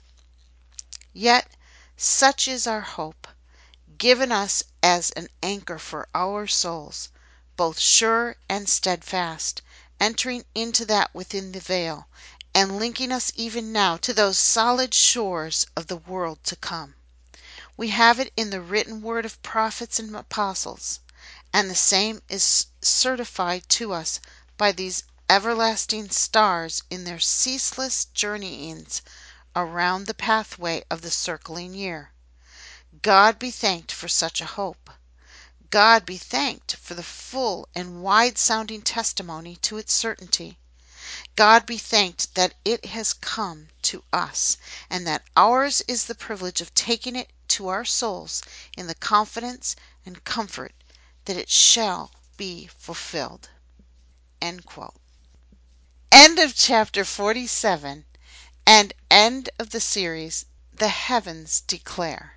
Yet such is our hope, given us as an anchor for our souls, both sure and steadfast, entering into that within the veil, and linking us even now to those solid shores of the world to come. We have it in the written word of prophets and apostles, and the same is certified to us by these everlasting stars in their ceaseless journeyings around the pathway of the circling year. God be thanked for such a hope. God be thanked for the full and wide sounding testimony to its certainty. God be thanked that it has come to us, and that ours is the privilege of taking it to our souls in the confidence and comfort that it shall be fulfilled. End quote. End of chapter 47, and end of the series, The Heavens Declare.